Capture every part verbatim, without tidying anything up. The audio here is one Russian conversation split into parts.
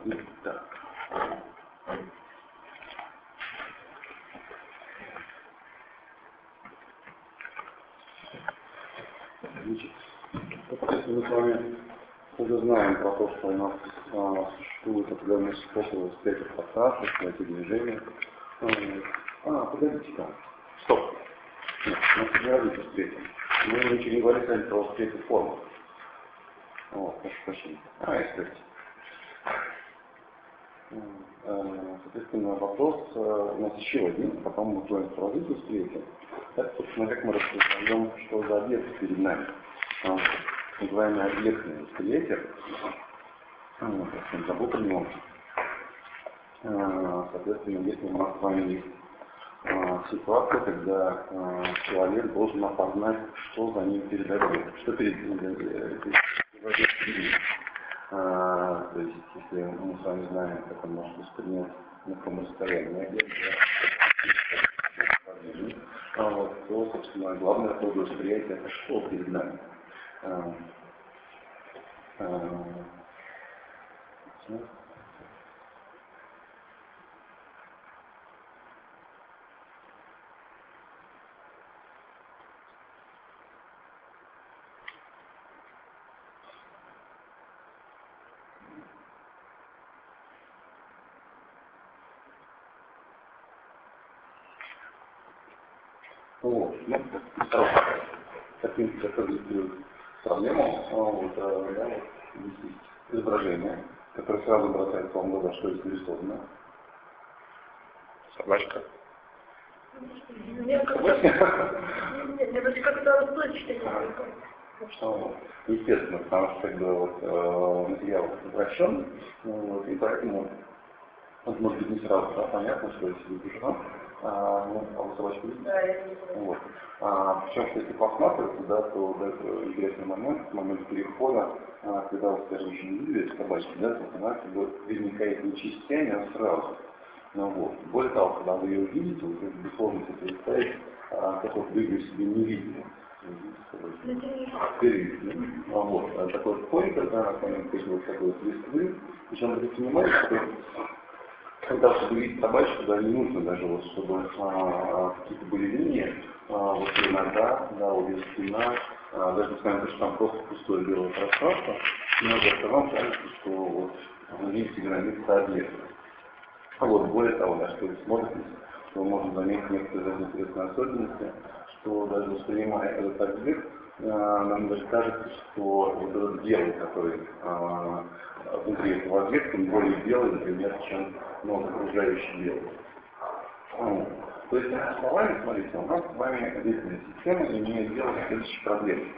Так. Значит, если мы с вами уже знаем про то, что у нас а, существуют определенные способы встретить пространство, найти движение. А, погодите-ка. Стоп. Нет, мы не говорите встретим. Мы ничего не говорили с вами про встретить форму. О, прошу прощения. А, эксперт. Соответственно, вопрос у нас еще один, потом мы будем развитие встретим. Это, собственно, как мы распознаем, что за объект перед нами. Называемый объектный восприятие. Забыл про него. Соответственно, если у нас с вами есть ситуация, когда человек должен опознать, что за ним перед объектом, что перед ним. А, то есть, если мы с вами знаем, как он может воспринять на каком расстоянии объект, а вот, то, собственно, главное тоже восприятие, это что перед нами. А, а, Вот, ну, таким, как иллюстрирует проблему, вот, да, вот, есть изображение, которое сразу бросается вам в глаза, что здесь нарисовано. Собачка. Нет, как-то расплывчато. Естественно, потому что как бы, вот, э, материал упрощен, вот, и поэтому, вот, может быть, не сразу да, понятно, что если выпущено. А, ну, а вы собачку видите? Да, я не вот. а, Причем, что если посматриваться, да, то да, это интересный момент, момент перехода, а, когда вы, скажем, еще не видели собачки, да, то она как бы возникает не частями, а сразу. Ну, вот. Более того, когда вы ее увидите, вы безусловно себе представить, а, как вот вы ее себе не видели. Перевидели. А, вот. А такой вот фон, когда она вот такой вот листвы, причем вы понимаете, что когда чтобы видеть собачку, да, не нужно даже вот, чтобы а, какие-то были линии, а, вот иногда, да, вот есть спина, а, даже несмотря на то, что там просто пустое белое пространство, но все равно кажется, что вот видите границы объекта. А вот более того, да, что вы смотрите, что вы можете заметить некоторые даже интересные особенности, что даже воспринимая этот объект, а, нам даже кажется, что вот этот белый, который а, внутри этого объекта, он более белый, например, чем ну, окружающий белый. А, то есть, словами, смотрите, у нас с вами отдельная система имеет дело с следующей проблемой.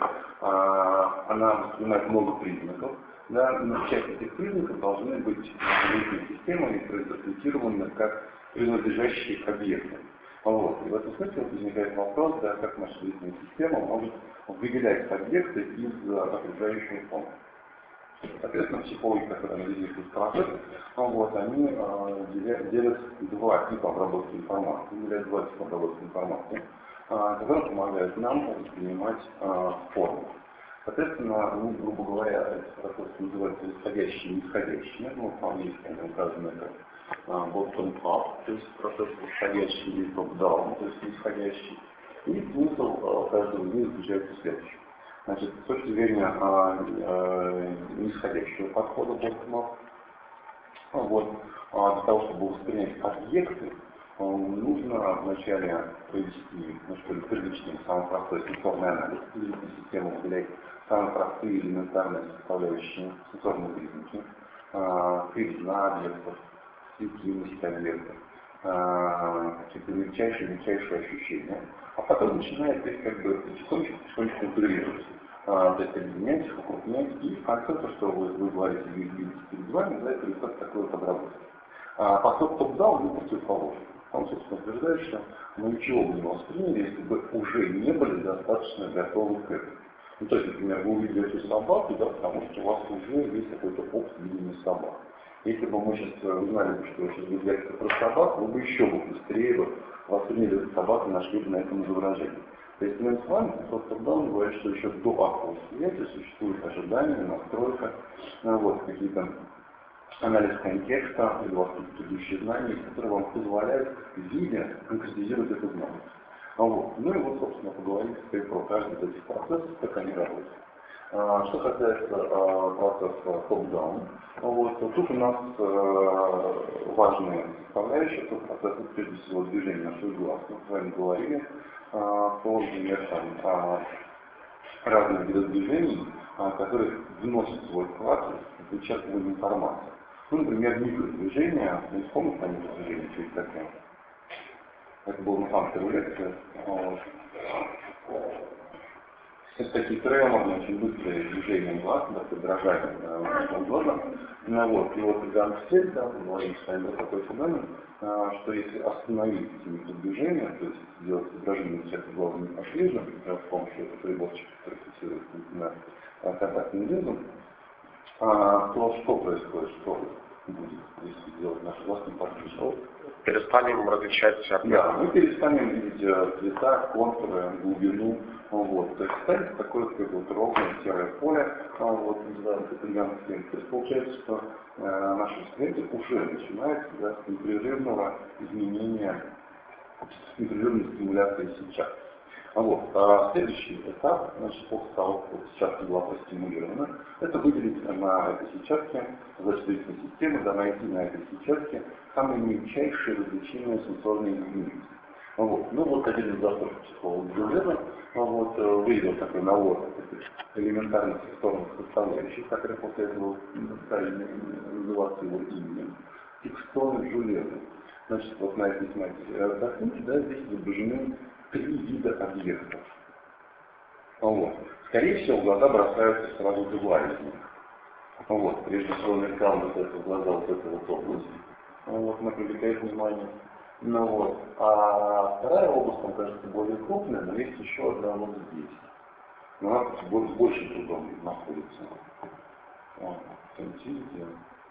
А, она воспринимает много признаков, да, но часть этих признаков должны быть отдельной системой проинтерпретированы как принадлежащие к объекту. Вот. И в этом смысле вот возникает вопрос, да, как наша зрительная система может выделять объекты из окружающего фона. Соответственно, психологи, которые анализируют процесс, вот, они э, делят, делят два типа обработки информации, делят два типа обработки информации, э, которые помогают нам воспринимать э, форму. Соответственно, ну, грубо говоря, этот процесс называется исходящий и нисходящий. Ну, по-английски указано как bottom-up, то есть процесс исходящий, или top-down, то есть нисходящий. И смысл каждого из них заключается в следующем. Значит, с точки зрения а, а, нисходящего подхода bottom-up, вот, а, для того, чтобы воспринять объекты, а, нужно вначале провести, ну что ли, первичный, самый простой сенсорный анализ, зрительная система выделяет самые простые элементарные составляющие сенсорные признаки, а, кривизна объектов, светимость объектов, какие-то мельчайшие, мельчайшие ощущения, а потом начинает их как бы потихонечку-потихонечку контролировать. То есть объединять их, укрупнять, и в конце то, что вы, вы говорите, вы видите перед вами, да, это результат такой вот обработки. А подход топ-даун не противоположен. Он, собственно, утверждает, что мы ничего бы не восприняли, если бы уже не были достаточно готовы к этому. Ну, то есть, например, вы увидели эту собаку, да, потому что у вас уже есть какой-то опыт видения собак. Если бы мы сейчас узнали, что сейчас будет лекция про собак, вы бы еще бы быстрее бы восприняли эту собаку, нашли бы на этом изображении. То есть мы с вами, топ-даун говорит, что еще до акта восприятия существует ожидание, настройка, вот, какие-то анализ контекста, или у вас есть предыдущие знания, которые вам позволяют видя конкретизировать это знание. Вот. Ну и вот, собственно, поговорим теперь про каждый из этих процессов, как они работают. А, что касается а, процесса top-down, вот, то тут у нас а, важные составляющие этого процесса, прежде всего, движение наших глаз. Мы с вами говорили а, про, например, там, а, разных видов движений, а, которые вносят свой вклад в вычерпывание информации. Ну, например, микродвижения, не вспомните там микродвижения, что это такое? Это было на самом первой лекции. Это такие треморные, очень быстрые движения глаз, такое дрожание нашего глаза. Ну, вот. И вот когда мы все, да, мы говорим с вами про такой феномен, что если остановить эти микродвижения, то есть сделать изображение части глаза неподвижным, например, с помощью этого приборчика, который фиксируется на контактный линзу, то что происходит, что будет, если сделать наши глаза неподвижным? Перестанем различать объекты. Да, мы перестанем видеть цвета, контуры, глубину. Вот. То есть станет такое как вот ровное серое поле, вот, примерно. То есть получается, что э, наше восприятие уже начинается да, с непрерывного изменения, с непрерывной стимуляции сейчас. Вот. А следующий этап, значит, после того, как сетчатка была простимулирована, это выделить на этой сетчатке, зачислительной системы, да, найти на этой сетчатке самые мельчайшие различимые сенсорные единицы. Вот. Ну вот один из заслуг психолога Джулена вот, выявил такой набор элементарных сенсорных составляющих, которые после этого стали называться его именем. Текстоны Джулена. Значит, вот на этой картинке, да, здесь изображены три вида объектов. Вот. Скорее всего, в глаза бросаются сразу два из них. Вот. Прежде всего, нарисовал вот это в глаза вот эту вот область. Вот, она привлекает внимание. Ну вот. А вторая область, там, кажется, более крупная, но есть еще одна вот здесь. Но она с большим трудом находится. Вот. Видите?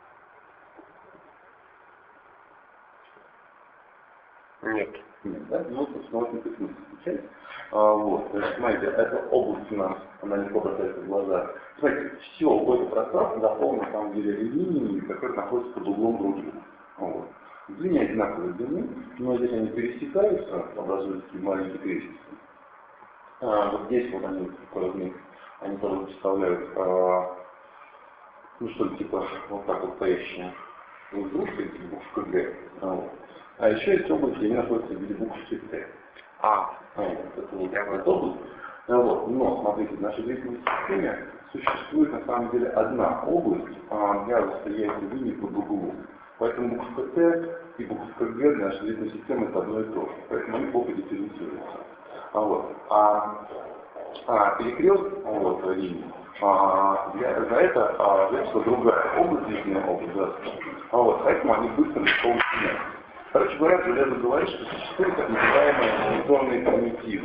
Нет. Нет, да? Ну, собственно, вот не пытаюсь отвечать. А, вот. Значит, смотрите, эта область у нас, она легко бросается в глаза. Смотрите, все в этом пространстве заполнено, на самом деле, линиями, которые находятся под углом друг друга. Вот. Длины одинаковые длины, но здесь они пересекаются, образуют такие маленькие крестики. А, вот здесь вот они, размер, они тоже представляют, а, ну что ли, типа, вот так вот стоящие друг друга, эти буквы Г. Вот. А еще есть область, где они находятся в виде буквы Т. А, а вот, это вот эта область. Вот. Но, смотрите, в нашей зрительной системе существует на самом деле одна область а, для восприятия линий под углом. Поэтому буква Т и буква Г для нашей зрительной системы это одно и то же. Поэтому они плохо дифференцируются. А, вот. а, а перекрест вот, линий, а, для, за это а, взяется другая область, зрительная область. Да. А, вот. Поэтому они быстро легко меняются. Короче говоря, железо говорит, что существуют так называемые сенсорные примитивы.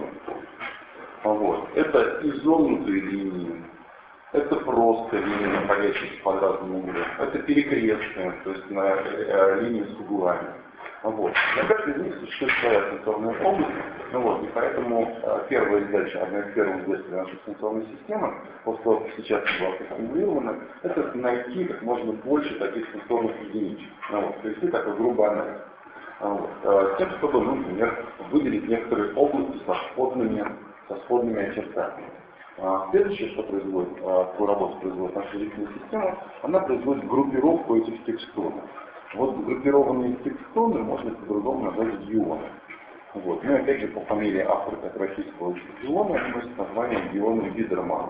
Вот. Это изогнутые линии, это просто линии, находящиеся по квадратному углу, это перекрестные, то есть на э, линии с углами. Вот. На каждой из них существует своя сенсорная область, ну, вот, и поэтому э, первая задача, одна из первых задач нашей сенсорной системы, после того, как сейчас была сформулирована, это найти как можно больше таких сенсорных единичек, ну, вот, провести такой грубый анализ. Вот. С тем, чтобы, ну, например, выделить некоторые области со сходными, со сходными очертаниями. А следующее, что производит, какую работу производит наша зрительная система, она производит группировку этих текстонов. Вот группированные текстоны можно по-другому назвать геоны. Вот. Ну и опять же, по фамилии автора российского геона, они носят название геона Бидермана.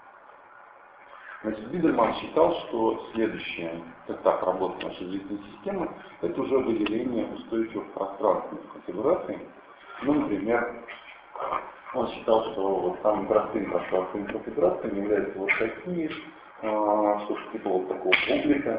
Значит, Бидерман считал, что следующий этап работы нашей зрительной системы – это уже выделение устойчивых пространственных конфигураций. Ну, например, он считал, что вот самым простым пространственным конфигурацией являются вот такие, а, что-то типа вот такого облика,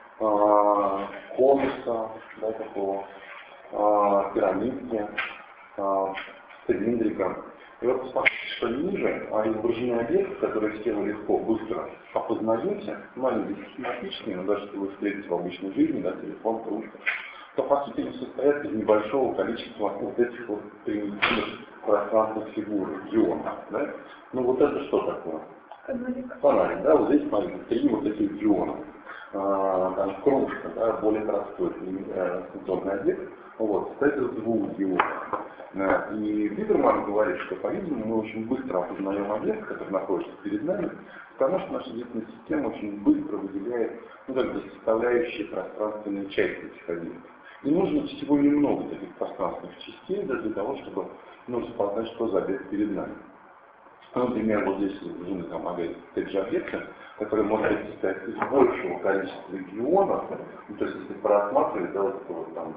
а, конуса, да, такого, а, пирамидки, а, цилиндрика. И вот посмотрите, что ниже а изображены объекты, которые все вы легко, быстро опознаете, но они систематичные, но даже если вы встретите в обычной жизни, да, телефон, ручка, то по сути они состоят из небольшого количества вот этих вот примитивных пространственных фигур, геонов. Да? Ну вот это что такое? Фонарик. Фонарик, да, вот здесь, смотрите, три вот этих геона. А, там скажем, кружка, да, более простой э, сенсорный объект, вот, состоит из двух диодов. Э, и Бидерман говорит, что, по-видимому, мы очень быстро опознаем объект, который находится перед нами, потому что наша зрительная система очень быстро выделяет, ну, как бы, составляющие пространственные части этих объектов. И нужно всего немного таких пространственных частей для того, чтобы ну, распознать, что за объект перед нами. Например, вот здесь нужны там те же объекты, которые могут быть состоять из большего количества регионов, ну, то есть если просматривать, да, вот это вот там,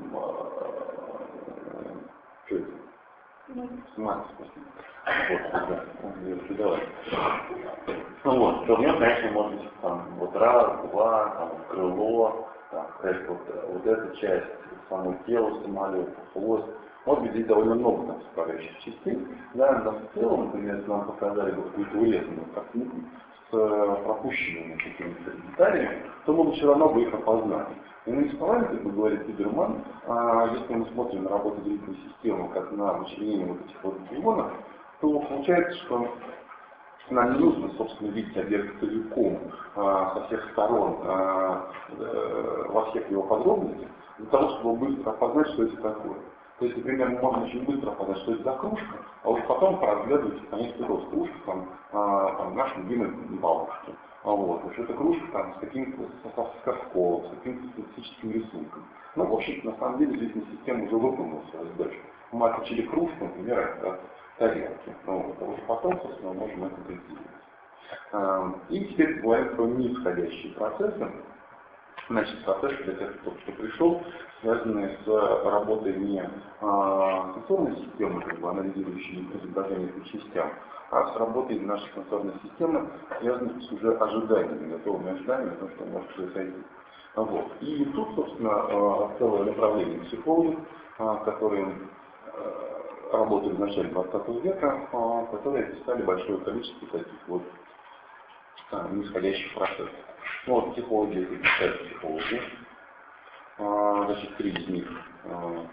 что это? Смарт. Вот, да, давай. Ну вот, то в нем, конечно, может быть там вот раз, два, там, крыло, там, вот, вот эта часть, само тело самолета, хвост. Может быть, здесь довольно много там составляющих частей. Да, но в целом, например, если нам показали бы какую-то урезанную картинку с пропущенными какими-то деталями, то мы бы все равно бы их опознали. Иными словами, как бы говорит Бидерман, а, если мы смотрим на работу зрительной системы как на вычленение вот этих вот регионов, то получается, что нам не нужно, собственно, видеть объект целиком, а, со всех сторон, а, а, во всех его подробностях, для того, чтобы быстро опознать, что это такое. То есть, например, мы можем очень быстро понять, что это за кружка, а вот потом поразглядывать, конечно, рост кружки там, а, там, нашей любимой бабушки. А вот, что это кружка там, с каким-то соском, с каким-то специфическим рисунком. Ну, в общем, на самом деле, зрительная система уже выполнила свою задачу. Мы отличили кружку, например, от тарелки. Ну, вот, а уже потом, собственно, мы можем это сделать. И теперь говорим про нисходящие процессы. Значит, процессы для тех, кто, кто пришел, связанные с работой не а, сенсорной системы, как бы анализирующей изображение по частям, а с работой нашей сенсорной системы, связанной с уже ожиданиями, готовыми ожиданиями, потому что может происходить. Вот. И тут, собственно, целое направление психологов, которые работали в начале двадцатого века, которые описали большое количество таких вот нисходящих процессов. Ну, вот психологи, это писают психологи, а, значит, три из них а,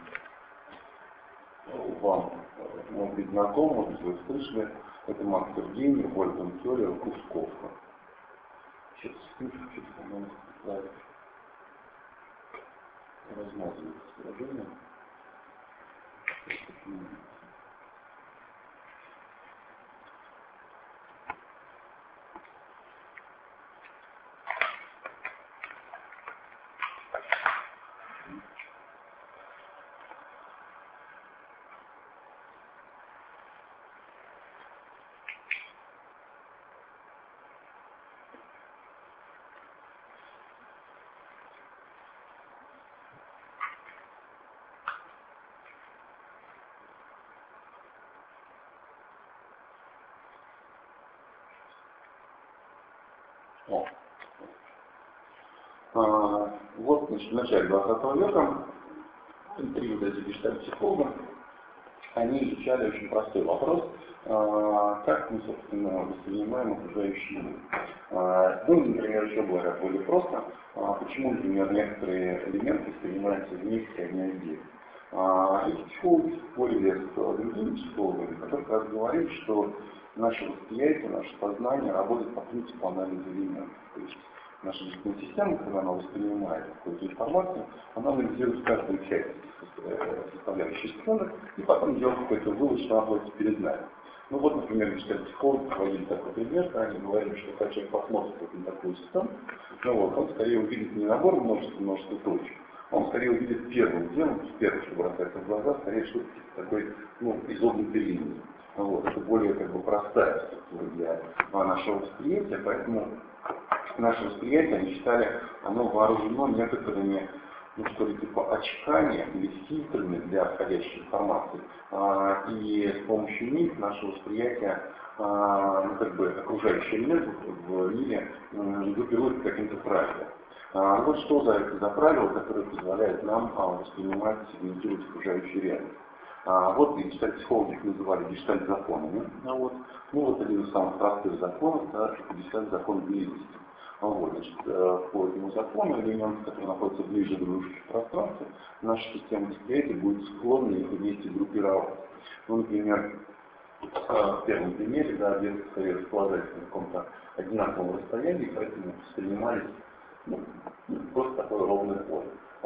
вам могут быть знакомы, может быть, вы слышали, это Макс Тургенев, Вольфганг Кёллер, Кусков. Сейчас, что-то, по-моему, размазывается выражение. О. А, вот, значит, в начале двадцатого века три вот эти гештальт-психологи, они изучали очень простой вопрос, а, как мы, собственно, воспринимаем окружающий мир. А, ну, например, еще говорят более просто, а, почему, например, некоторые элементы воспринимаются вместе, а не отдельно. А, эти психологи спорили с другими психологами, которые как раз говорили, что наше восприятие, наше сознание работает по принципу анализа элементов. То есть наша зрительная система, когда она воспринимает какую-то информацию, она анализирует каждую часть составляющей сцены и потом делает какой-то вывод, что она находится перед нами. Ну вот, например, если психологи проводили такой пример, они говорили, что когда человек посмотрит вот на такую сцену, ну вот, он скорее увидит не набор множества, множества точек, он скорее увидит первым делом, первым, что бросается в глаза, скорее что-то типа такой, ну, изогнутой линии. Вот, это более как бы простая структура для нашего восприятия, поэтому наше восприятие, они считали, оно вооружено некоторыми, ну что ли, типа очками или фильтрами для входящей информации. А, и с помощью них наше восприятие, а, ну как бы окружающий элемент в мире группирует каким-то правилам. А, вот что за это за правило, которое позволяет нам а, воспринимать, сегментировать окружающую реальность. А, вот гештальт-психологи их называли гештальт-законами. А вот, ну вот один из самых простых законов, да, это гештальт-закон близости. А вот, значит, по этому закону элементы, которые находятся ближе друг к пространству, наша система восприятия будет склонна их вместе группировать. Ну, например, в первом примере, да, объекты скорее располагались на каком-то одинаковом расстоянии, поэтому воспринимались, ну,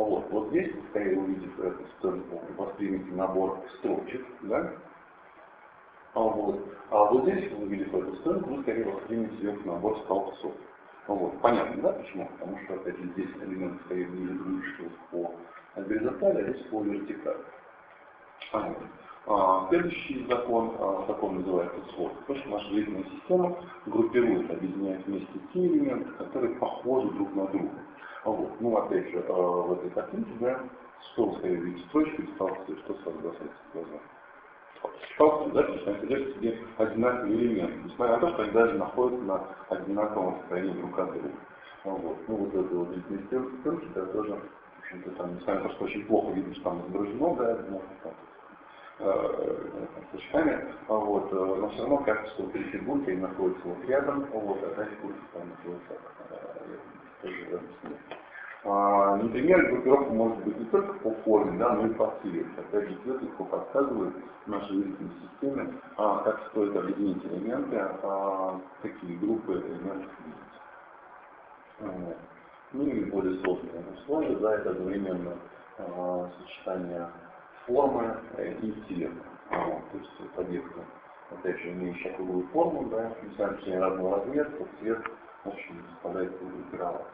Вот, вот здесь, скорее увидев эту сценку, воспримите набор строчек, да? А вот, а вот здесь, увидев эту сценку, вы скорее воспримете ее набор столбцов. Вот, понятно, да, почему? Потому что, опять же, здесь элемент скорее движется по горизонтали, а здесь по вертикали. А, а, следующий закон, а, закон называется свод. То, что наша зрительная система группирует, объединяет вместе те элементы, которые похожи друг на друга. А вот. Ну, опять же, а, в этой картинке, да, что вы скорее видите, строчки и столбцы, что сразу бросается в глаза? Столбцы, да, то есть они содержат в себе одинаковые элементы, несмотря на то, что они даже находятся на одинаковом состоянии друг от друга. А вот. Ну, вот это вот зрительные стенки, да, тоже, в общем-то, там, несмотря на то, что очень плохо видно, что там изображено, да, ну, там, сочетание, вот, но все равно кажется, что три фигурки они находятся вот рядом, вот, а одна фигурка там находится тоже рядом с ней. А, например, группировка может быть не только по форме, да, но и по цвету. Опять же, цвет легко подсказывает нашей зрительной системе, а, как стоит объединить элементы, а, какие группы элементов видеть. Вот. Ну и более сложные условия, да, это одновременно а, сочетание формы и цвета. А, вот, то есть объекты, опять же, имеющие круглую форму, да, несмотря на то, что они разного размера, то цвет, в общем, заставляет группироваться.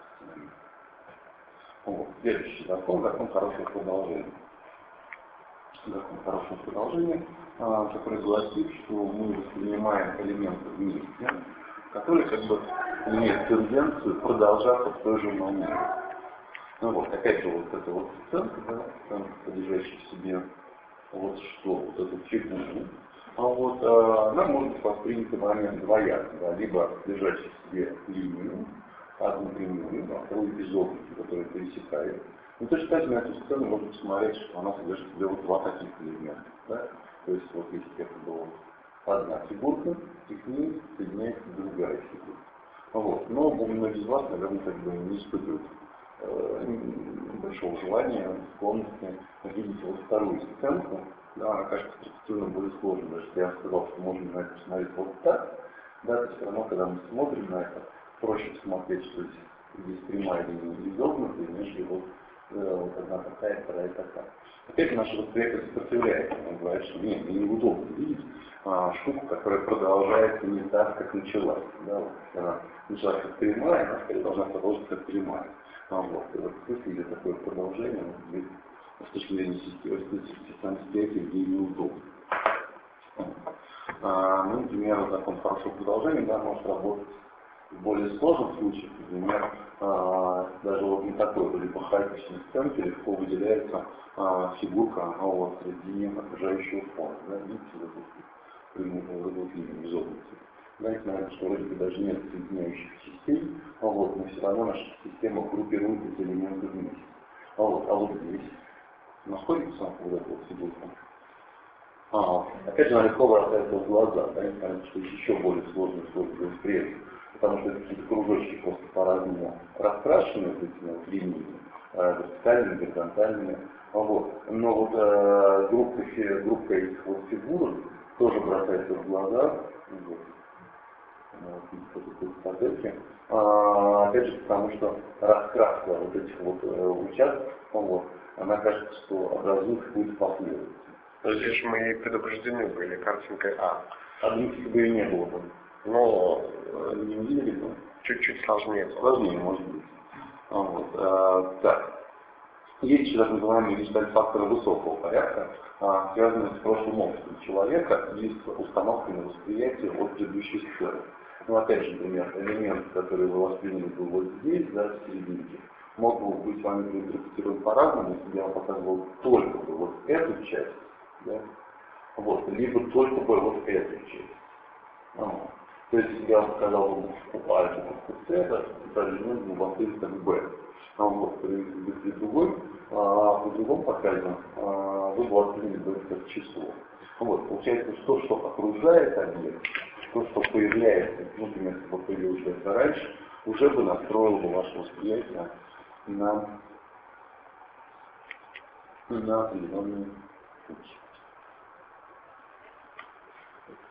Вот. Следующий закон, закон хорошего продолжения. Закон хорошего продолжения, а, который гласит, что мы воспринимаем элементы вместе, которые как бы имеют тенденцию продолжаться в той же манере. Ну вот, опять же, вот эта вот сценка, да, сценка, содержащая в себе вот что, вот эту фигуру, а вот а, она может быть воспринята вами двояко, да, либо содержащая в себе линию, одну прямую, а вторую изогнутую, которая пересекает. Ну, точно так же на эту сцену можно посмотреть, что она содержит в себе вот два таких элемента, да, то есть вот если это была одна фигурка, и к ней соединяется другая фигурка. Вот. Но многие из вас, наверное, как бы не испытывают большого желания, склонности видеть вот вторую сценку, да, она кажется перспективно более сложной. Даже если я сказал, что можно на это посмотреть вот так, да, то все равно, когда мы смотрим на это, проще посмотреть, что здесь, здесь прямая линия изогнутая, нежели вот, э, вот одна такая, вторая такая. Опять наше восприятие сопротивляется, он говорит, что нет, мне неудобно видеть а, штуку, которая продолжается не так, как началась. Да, вот, она началась как прямая, она скорее должна продолжиться как прямая. А вот, и вот в смысле, где такое продолжение, вот, с точки зрения системы восприятия, где неудобно. А, ну, например, закон хорошего продолжения, да, может работать в более сложных случаях. Например, а, даже вот на такой либо хаотичной сценке легко выделяется а, фигурка нового среди окружающего фона. Да, видите, вот эту линию изогнутую. Знаете, наверное, что вроде бы даже нет соединяющих частей, а вот, но все равно наша система группирует эти элементы вместе. А вот, а вот здесь находится вот эта вот фигурка. А, опять же, она легко бросается в глаза, да, потому что есть еще более сложные условия для восприятия, потому что это какие-то кружочки просто по-разному раскрашены, вот этими вот линиями, вертикальными, горизонтальными. А вот. Но вот а, группа, группа этих вот фигур тоже бросается в глаза. Вот. Вот, а, опять же, потому что раскраска вот этих вот э, участков, вот, она кажется, что образует какую-то последовательность. Здесь мы предупреждены были картинкой А. Одинки бы и не было бы. Но не увидели бы. Чуть-чуть сложнее. Сложнее, может быть. А, вот, а, так. Есть еще так называемые визуальные факторы высокого порядка, а, связанные с прошлым опытом человека и с установкой на восприятие от предыдущей сферы. Ну, опять же, например, элемент, который вы восприняли был вот здесь, да, в серединке, мог бы быть вами интерпретирован по-разному, если я вам показывал только бы вот эту часть, да, вот, либо только бы вот эту часть. А, то есть, если я вам показал букву А и букву С, это элемент был воспринят как Б. А вот, при другой, а, при другом показе а, вы восприняли бы как число. Вот, получается, что, что окружает объект, то, что появляется, например, если появилось раньше, уже бы настроило бы ваше восприятие на, на определенный путь.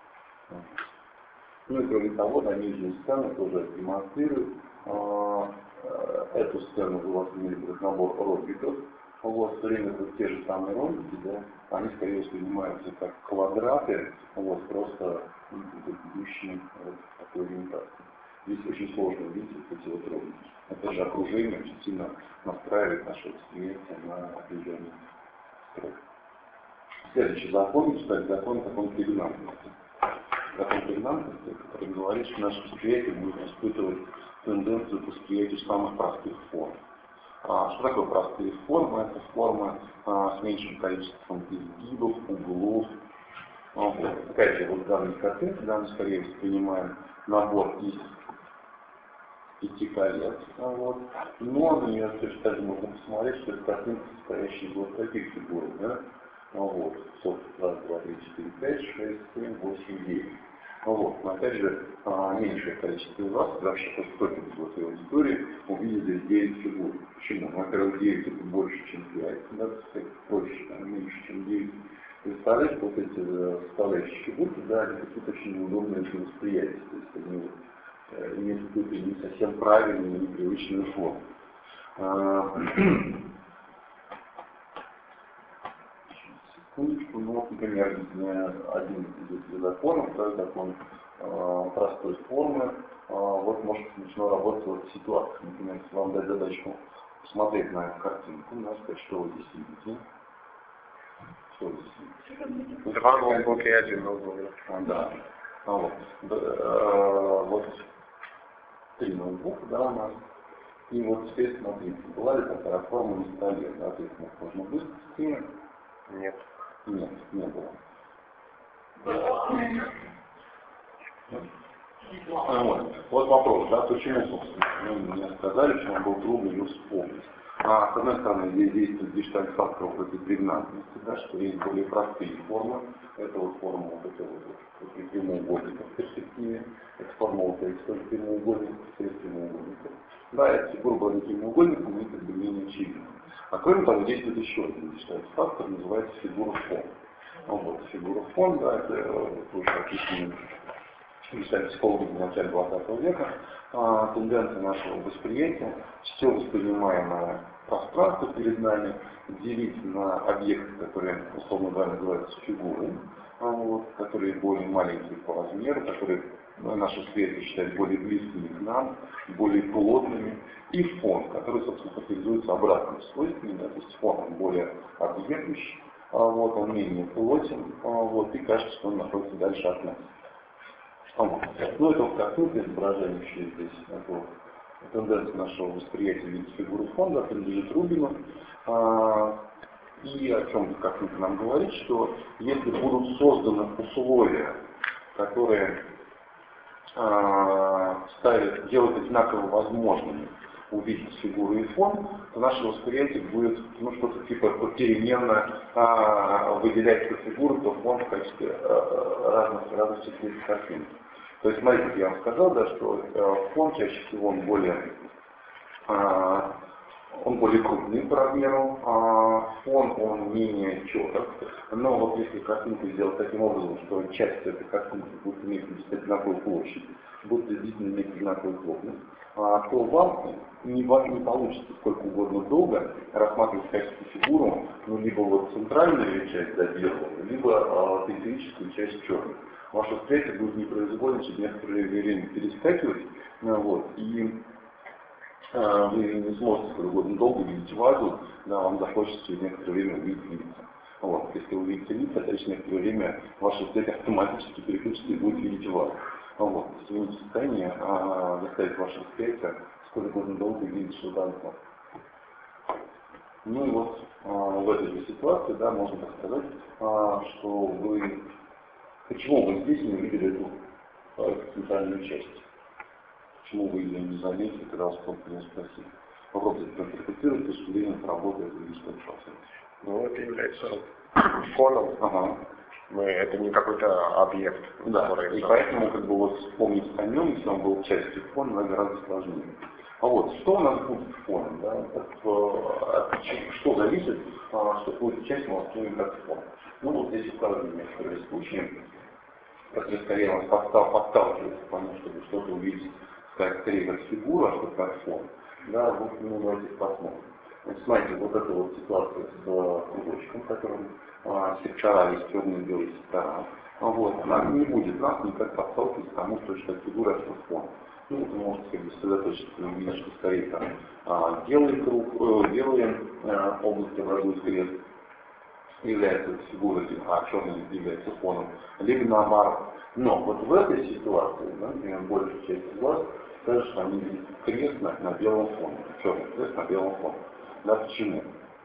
Ну и кроме того, на нижней сцене тоже демонстрируют а, эту сцену вы восприняли как набор роликов. Вот, в то время как те же самые ролики, да, они скорее воспринимаются как квадраты, вот, просто ну, идущие вот в такой ориентации. Здесь очень сложно увидеть эти вот ролики. Это же окружение очень сильно настраивает наше восприятие на определенный строй. Следующий закон, кстати, закон, закон прегнантности. Закон прегнантности, который говорит, что наше восприятие будет испытывать тенденцию к восприятию самых простых форм. А, что такое простые формы? Это формы а, с меньшим количеством изгибов, углов. А, вот. Опять же, вот в данной картинке, да, мы скорее воспринимаем набор из пяти колец. А, вот. Но на нее также можно посмотреть, что это картинка, состоящая из вот таких фигур. Да? А, вот. раз, два, три, четыре, пять, шесть, семь, восемь, девять. Вот. Но опять же, меньшее количество из вас, вообще хоть кто-то из вот этой аудитории, увидели девять фигур. Почему? Во-первых, девять это больше, чем пять, да, больше, а меньше, чем девять. Представляете, вот эти составляющие фигурки, да, они какие-то очень неудобные для восприятия. То есть они вот, э, имеют какую-то не совсем правильную, непривычную форму. Секундочку, ну вот, например, один из законов, да, закон э, простой формы, э, вот может начну работать вот в ситуации, например, если вам дать задачку посмотреть на эту картинку, да, сказать, что вы здесь видите. Что вы здесь видите? Два ноутбука и один ноутбук. А, да. А, вот. Да, э, вот три ноутбука, да, у нас. И вот теперь смотрите, была ли такая форма на столе, да, то есть можно быстро скинуть? Нет. Нет, не было. А, вот. вот вопрос, да, почему, собственно, ну, мне сказали, что он был трудно ее вспомнить. А, с одной стороны, здесь действует гештальт-фактор вот этой прегнантности, да, что есть более простые формы. Это вот форма вот этого вот, вот прямоугольника в перспективе. Это форма вот этих тоже прямоугольников, средств прямоугольников. Да, эта фигура была прямоугольником, и как бы менее очевидна. А кроме того, действует еще один гештальт-фактор, называется фигура фон. Ну, вот, фигура фон, да, это уже описано психологи в начале двадцатого века, а, тенденция нашего восприятия, все воспринимаемое пространство перед нами делить на объекты, которые, условно говоря, называются фигурой, а, вот, которые более маленькие по размеру, которые ну, наше восприятие считает более близкими к нам, более плотными, и фон, который, собственно, характеризуется обратными свойствами, да, то есть фон он более объемлющий, а, вот, он менее плотен, а, вот, и кажется, что он находится дальше от нас. Ну, это вот картинка, изображающая здесь вот, тенденция нашего восприятия в виде фигуры фонда, принадлежит Рубину. А, и о чем картинка нам говорит, что если будут созданы условия, которые а, ставят, делают одинаково возможными увидеть фигуру и фон, то наше восприятие будет ну, что-то типа переменно а, выделять эту фигуру, то фон в качестве а, разных, разных частей картинки. То есть, смотрите, как я вам сказал, да, что э, фон чаще всего он более, э, он более крупный по размеру, а фон он менее четок. Но вот если картинку сделать таким образом, что часть этой картинки будет иметь одинаковую площадь, будет действительно иметь одинаковую плотность, а, то вам не, вам не получится сколько угодно долго рассматривать в качестве фигуру, ну, либо вот центральную часть добелого, либо э, периферическую часть черную. Ваше восприятие будет непроизвольно через некоторое время перескакивать, вот, и э, вы не сможете сколько угодно долго видеть вазу, да, вам захочется через некоторое время увидеть лица. Вот, если вы видите лица, то через некоторое время ваше восприятие автоматически переключится и будет видеть вазу. Вот, если вы не в состоянии а, заставить ваше восприятие сколько угодно долго видеть что-то одно. Ну и вот а, в этой же ситуации, да, можно так сказать, а, что вы почему вы здесь не увидели эту э, центральную часть? Почему вы ее не заметили, когда вас кто-то не спросил? Попробуйте интерпретировать, с точки зрения работы этого личного Ну, это является фоном. Ага. Мы, это не какой-то объект. Да, и поэтому, как бы, вот вспомнить о нем, если он был частью фона, гораздо сложнее. А вот, что у нас будет фоном, да? От, от, что зависит, что будет часть мы воспримем как фон? Ну, вот здесь указаны некоторые случаи, которые скорее нас подстав, подталкивают к тому, чтобы что-то увидеть, сказать, скорее как фигура, а что как фон. Да, вот ну, давайте посмотрим. Значит, смотрите, вот эта вот ситуация с кружочком, которым а, сектора есть черные и белые сектора. Вот, она не будет нас никак подталкивать к тому, что это фигура фон. Ну, вы можете как бы сосредоточиться и увидеть, что скорее там а, белый круг, э, белые а, области образуют крест, является фигурой, а черный является фоном, либо наоборот. Но вот в этой ситуации, да, например, большая часть глаз скажет, что они видят крест на, на белом фоне, черный крест на белом фоне. Да, почему?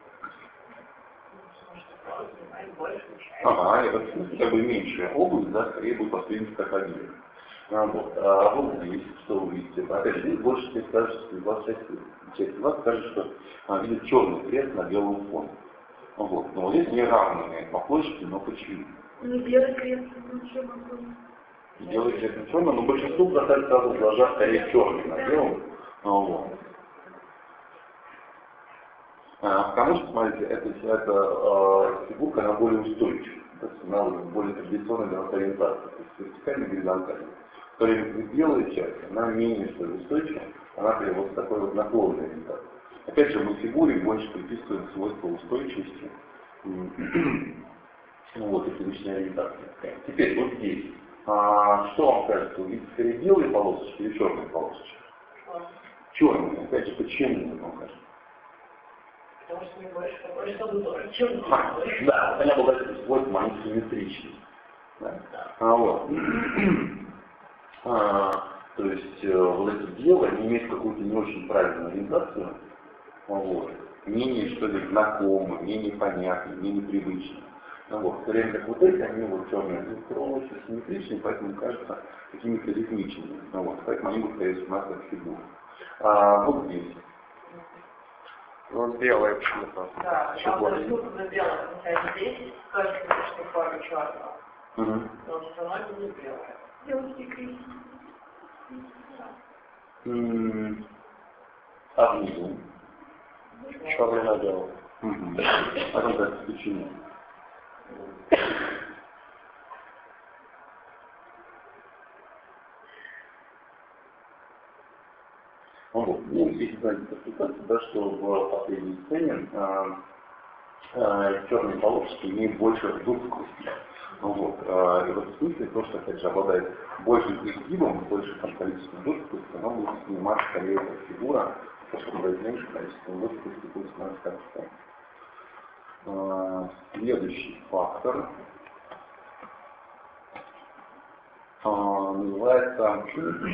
Ага, это как бы меньшая область, да, скорее будет воспринята как объект. А вот, а вот здесь, что вы видите, опять же, здесь больше всего скажет, что двадцать шесть часть вас скажет, что а, видит черный крест на белом фоне. Вот. Но вот здесь не равные по площади, но почему? Ну, белый крест, ну, что могу. Белый крест на черном, но большинство бросает сразу в глаза скорее черный на белом. Вот. А, потому что, смотрите, эта, эта э, фигурка, она более устойчива. То есть она более традиционная для нас ориентации. То есть вертикальная и горизонтальная. В то время как белая часть, она менее что ли устойчива, она приводит такой вот наклонной ориентации. Опять же, мы фигуре больше приписываем свойства устойчивости. Вот, это личная ориентация. Теперь вот здесь. А, что вам кажется, увидите скорее белые полосочки или черные полосочки? Черные. Опять же, почему вам кажется? Потому что не больше, больше тоже черный. А, да, они обладают свойством, они симметричны. Да. А, вот. а, то есть э, вот эти белые, они имеют какую-то не очень правильную ориентацию. Вот. Менее, что ли, знакомы, менее понятны, менее привычны. Ну, вот. В то время как вот эти, они вот черные, полностью симметричны, поэтому кажутся какими-то ритмичными. Ну, вот. Поэтому они будут стоять у нас как фигуры. А, вот здесь. Ну, белое почему-то. Да, там тоже крупно белое, хотя здесь тоже, конечно, форма черного. Угу. Но все равно не белое. Белый крест. М-м- а внизу? Черный на белом. Угу. А там как почему? Вот. Ну, здесь знаете интерпретация, да, что в последней сцене а, а, черные полосочки имеют больше жесткости. Вот. А, и в этом смысле то, что опять же обладает большим изгибом, большим там, количеством жесткости, оно будет снимать скорее как фигура, то, что будет меньше количеством жесткости, будет снимать как фон. А, следующий фактор а, называется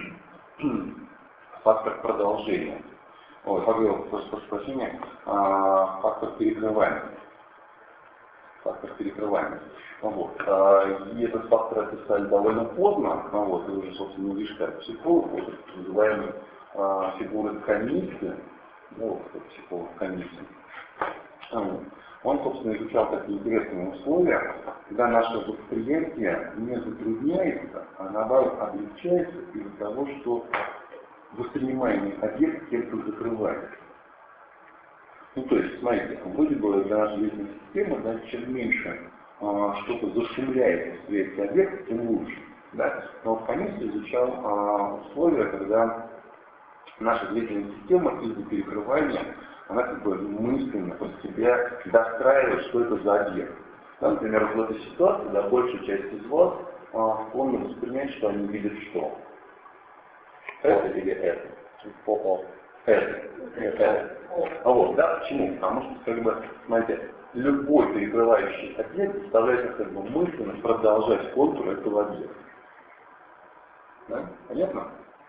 фактор продолжения. Ой, прошу прощения, а, фактор перекрывания. Фактор перекрывания. Вот. А, и этот фактор описали довольно поздно, ну, вот, и уже, собственно, не лишь как психолог, вот так называемые а, фигуры комиссии, ну, вот, психолог комиссии. Вот. Он, собственно, изучал такие интересные условия, когда наше восприятие не затрудняется, а наоборот облегчается из-за того, что воспринимаемый объект кем-то закрывается. Ну, то есть, смотрите, вроде бы для нашей жизненной системы, да, чем меньше а, что-то зашумляет в свете объекта, тем лучше. Да? Но в комиссии изучал а, условия, когда наша двигательная система из-за перекрывания, она как бы мысленно под себя достраивает, что это за объект. Да, например, в этой ситуации, да, большая часть из вас а, склонна воспринять, что они видят что? Это или это? О, это. Это. А вот, да, почему? Потому что, как бы, смотрите, любой перекрывающий объект заставляет как бы мысленно продолжать контур этого объекта. Да? Понятно?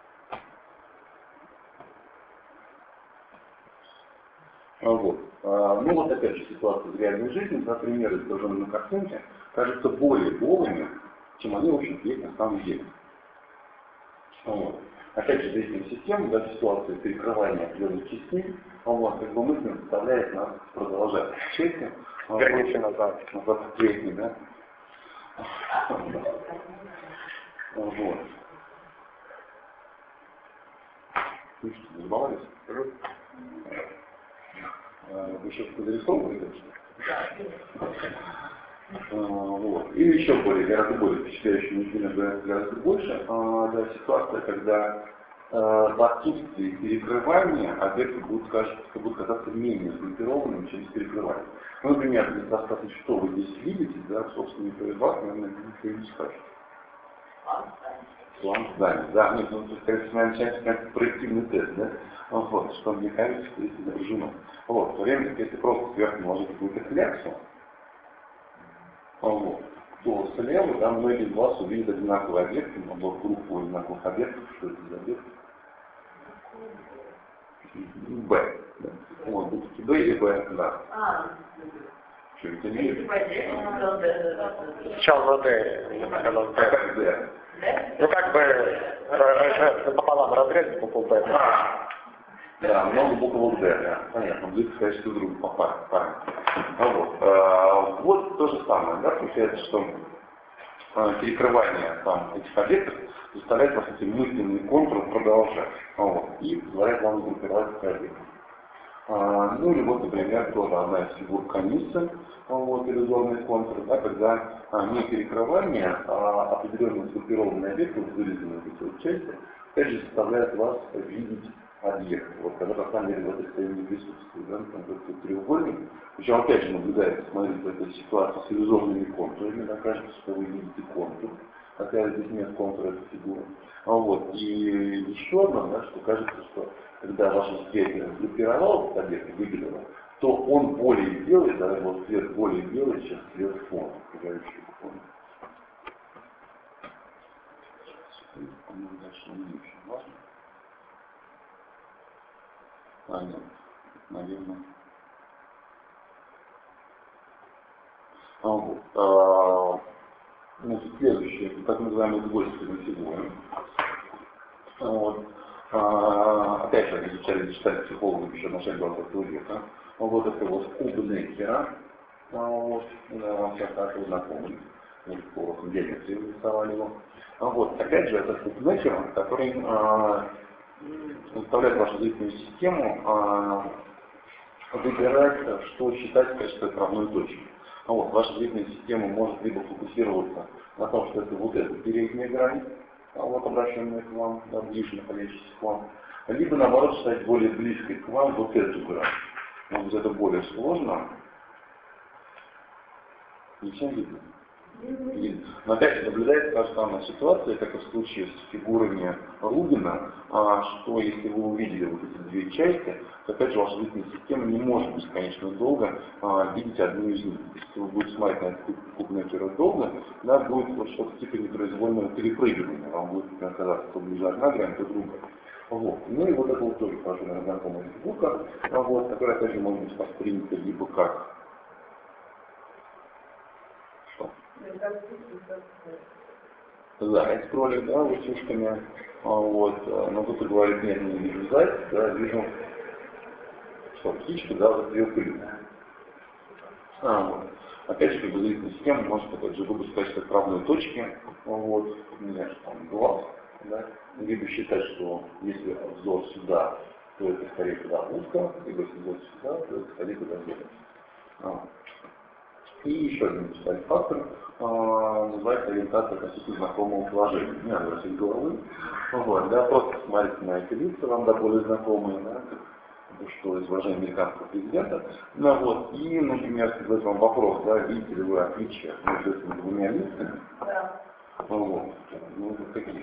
А вот. А, ну вот опять же ситуация в реальной жизни, за примеры, изображенные на картинке, кажутся более голыми, чем они, в общем-то, есть на самом деле. Вот. Опять же, двигательная система, да, ситуация перекрывания определенных частей, вот, как бы мысленно заставляет нас продолжать. Честно? Верните назад. Назад в третий, да? Вот. Ну что, забывались? Вы еще что-то зарисовывали? Вот. Или еще более, гораздо более впечатляющая, неделя гораздо больше, да, ситуация, когда в отсутствии перекрывания объекты будут, кажется, будут казаться менее сгруппированными через перекрывание. Ну, например, если рассказать, что вы здесь видите, да, собственно, никто из вас, наверное, никто не скажет. План здания. Да, нет, ну, то есть, начинается как проективный тест, да? Вот, что мне кажется, что здесь изображено. Вот, в то время, если просто сверху наложить какую-то флексу, вот, то слева, да, многие из вас увидят одинаковые объекты, наоборот, группу одинаковых объектов, что это за объект? Б. Да. Вот, будут Б и Б, да. Что это не есть? Сначала на D, сказал А как Д? Ну как бы э, пополам разрезать букву Б. Да, много букв Д, да. Понятно, будет сказать, что друг попасть. А вот. А, вот то же самое, да, получается, что а, перекрывание там этих объектов заставляет вас эти мысленные контуры продолжать. А, вот, и позволяет вам группировать эти объекты. А, ну или вот, например, тоже одна из фигур комиссии, вот, иллюзорный контур, да, когда а, не перекрывание, а определенные сгруппированные объекты, вырезанные в эти вот части, опять же заставляет вас видеть объект, вот, когда на самом деле в этой сцене не присутствует, да, там какой-то треугольник. Причем опять же наблюдается, смотрите, в этой ситуации с иллюзорными контурами, да, кажется, что вы видите контур, хотя здесь нет контура этой фигуры. А вот, и еще одно, да, что кажется, что когда ваше восприятие группировало этот объект, выделило, то он более белый, да, вот цвет более белый, чем цвет фона, окружающего фона. По-моему, дальше не очень важно. А, нет, наверное. А, вот. А, значит, следующее, так называемые двойственные фигуры. А, вот. А, опять же, изучали, читали психологи еще в начале двадцатого века. А, вот это вот куб Некера. А, вот, да, вам сейчас хорошо знакомый. По урокам геометрии рисовали его. А, вот, опять же, это куб Некера, который а, заставляет вашу зрительную систему а, выбирать, что считать в качестве отправной точки. А вот, ваша зрительная система может либо фокусироваться на том, что это вот эта передняя грань, а вот обращенная к вам, да, ближе находящаяся к вам, либо наоборот считать более близкой к вам вот эту грань. Может быть, это более сложно. Ничем видно. Но опять наблюдается та же самая ситуация, как и в случае с фигурами Рубина, что если вы увидели вот эти две части, то опять же ваша зрительная система не может бесконечно долго видеть одну из них. Если вы будете смотреть на этот куб Некера долго, да, будет вот что-то типа непроизвольного перепрыгивания. Вам будет казаться то ближе одна грань, то другая. Вот. Ну и вот это вот тоже хорошо знакомая фигурка, вот, которая опять же может быть воспринята либо как заяц, кролик, да, вот с ушками, вот, но кто-то говорит, нет, не вижу заяц, да, вижу, что птичка, да, вот ее пыль. А, вот. Опять же, как бы зрительная система может, опять же, грубо сказать, что отправной точки, вот, не знаю, что там, глаз, да, либо считать, что если взор сюда, то это скорее туда узко, либо если взор сюда, то это скорее туда вверх. А. И еще один читать фактор, а, называется ориентация относительно знакомого положения. Не надо бросить головы. Вот, да, просто смотрите на эти лица, вам да, более знакомые, да, что изображение американского президента. Ну, вот, и, например, задать вам вопрос, да, видите ли вы отличия между этими двумя лицами? Да. Ну, вот, ну, вот какие?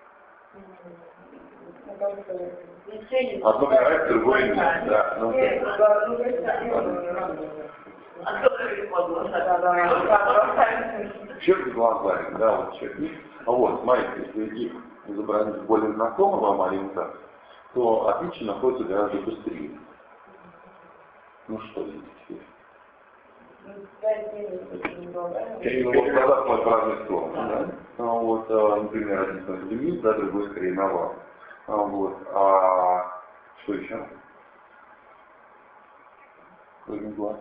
Одно нравится, другое нет, да. Ну, черт глазами, да, вот черт. А вот, смотрите, если их изобразить более знакомым вам ориентации, то отличие находится гораздо быстрее. Ну что здесь теперь? Ну вот глаза смотрят в разные стороны, да? А, вот, а, например, один смотрит вниз, да, другой скорее на вас. А, вот, а что еще? Кроме глаз.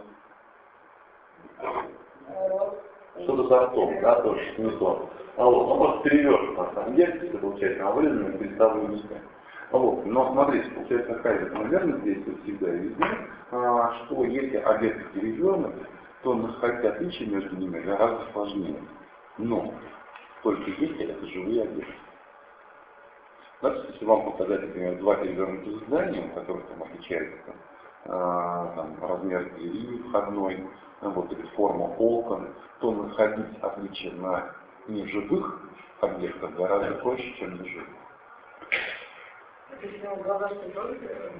Что-то за ртом, да, тоже не то. А вот, ну просто перевернут на самом деле, это получается, а вырезанные переставленные места. А вот, но смотрите, получается такая закономерность действует всегда и везде, а, что если объекты перевернуты, то находить отличия между ними гораздо сложнее. Но только если это живые объекты. Значит, если вам показать, например, два перевернутых здания, у которых там отличается там, а, там, размер двери входной, вот, или форма окон, то находить отличия на неживых объектах гораздо проще, чем на живых. Если у глаза что тоже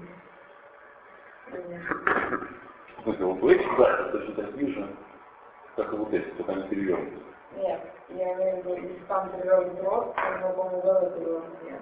В смысле, вот эти, да, это точно такие же, как и вот эти, только они перевернуты. Нет, я имею в виду, если там перевернут рот, то, по-моему, глаза перевернут нет.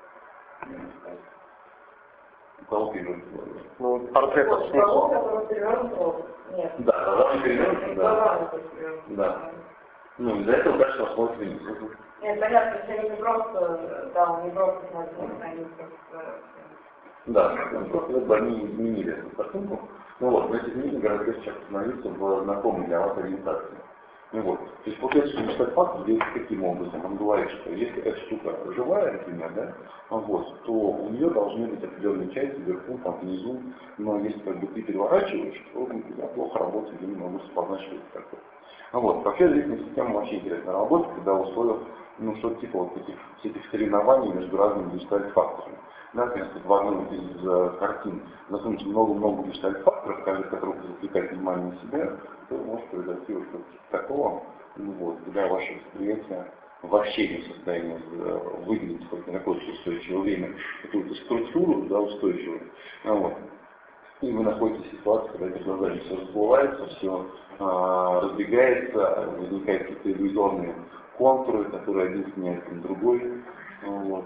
У кого перевернут? Ну, портрет Вот, снизу. того, который перевернут рот. Нет. Да, глаза не перевернуты, да. Глаза не перевернут. Да. Ну, из-за этого, конечно, смотрит вниз. Нет, понятно, если они не просто, да, он не просто смотрит, они просто... Да, просто как бы они изменили эту картинку. Ну вот, но эти изменения гораздо легче остановиться в знакомой для вас ориентации. Ну вот, то есть получается, что мечтать факт здесь каким образом? Он говорит, что если эта штука живая, например, да, вот, то у нее должны быть определенные части вверху, там, внизу, но если как бы ты переворачиваешь, то я плохо работаю, я не могу распознать, что это такое. А вот, вообще зрительная система вообще интересно работает, когда в условиях, ну, что типа вот этих, этих соревнований между разными гештальт-факторами. Да, конечно, в одной из uh, картин засунуть много-много гештальт-факторов, каждый из которых затыкает внимание на себя, то может произойти вот что-то такого, ну, вот, когда ваше восприятие вообще не в состоянии uh, выделить хоть на какое-то устойчивое время какую-то структуру, да, устойчивую. А вот. И вы находитесь в ситуации, когда перед глазами все расплывается, все а, разбегается, возникают какие-то иллюзорные контуры, которые один сменяется на другой. Вот.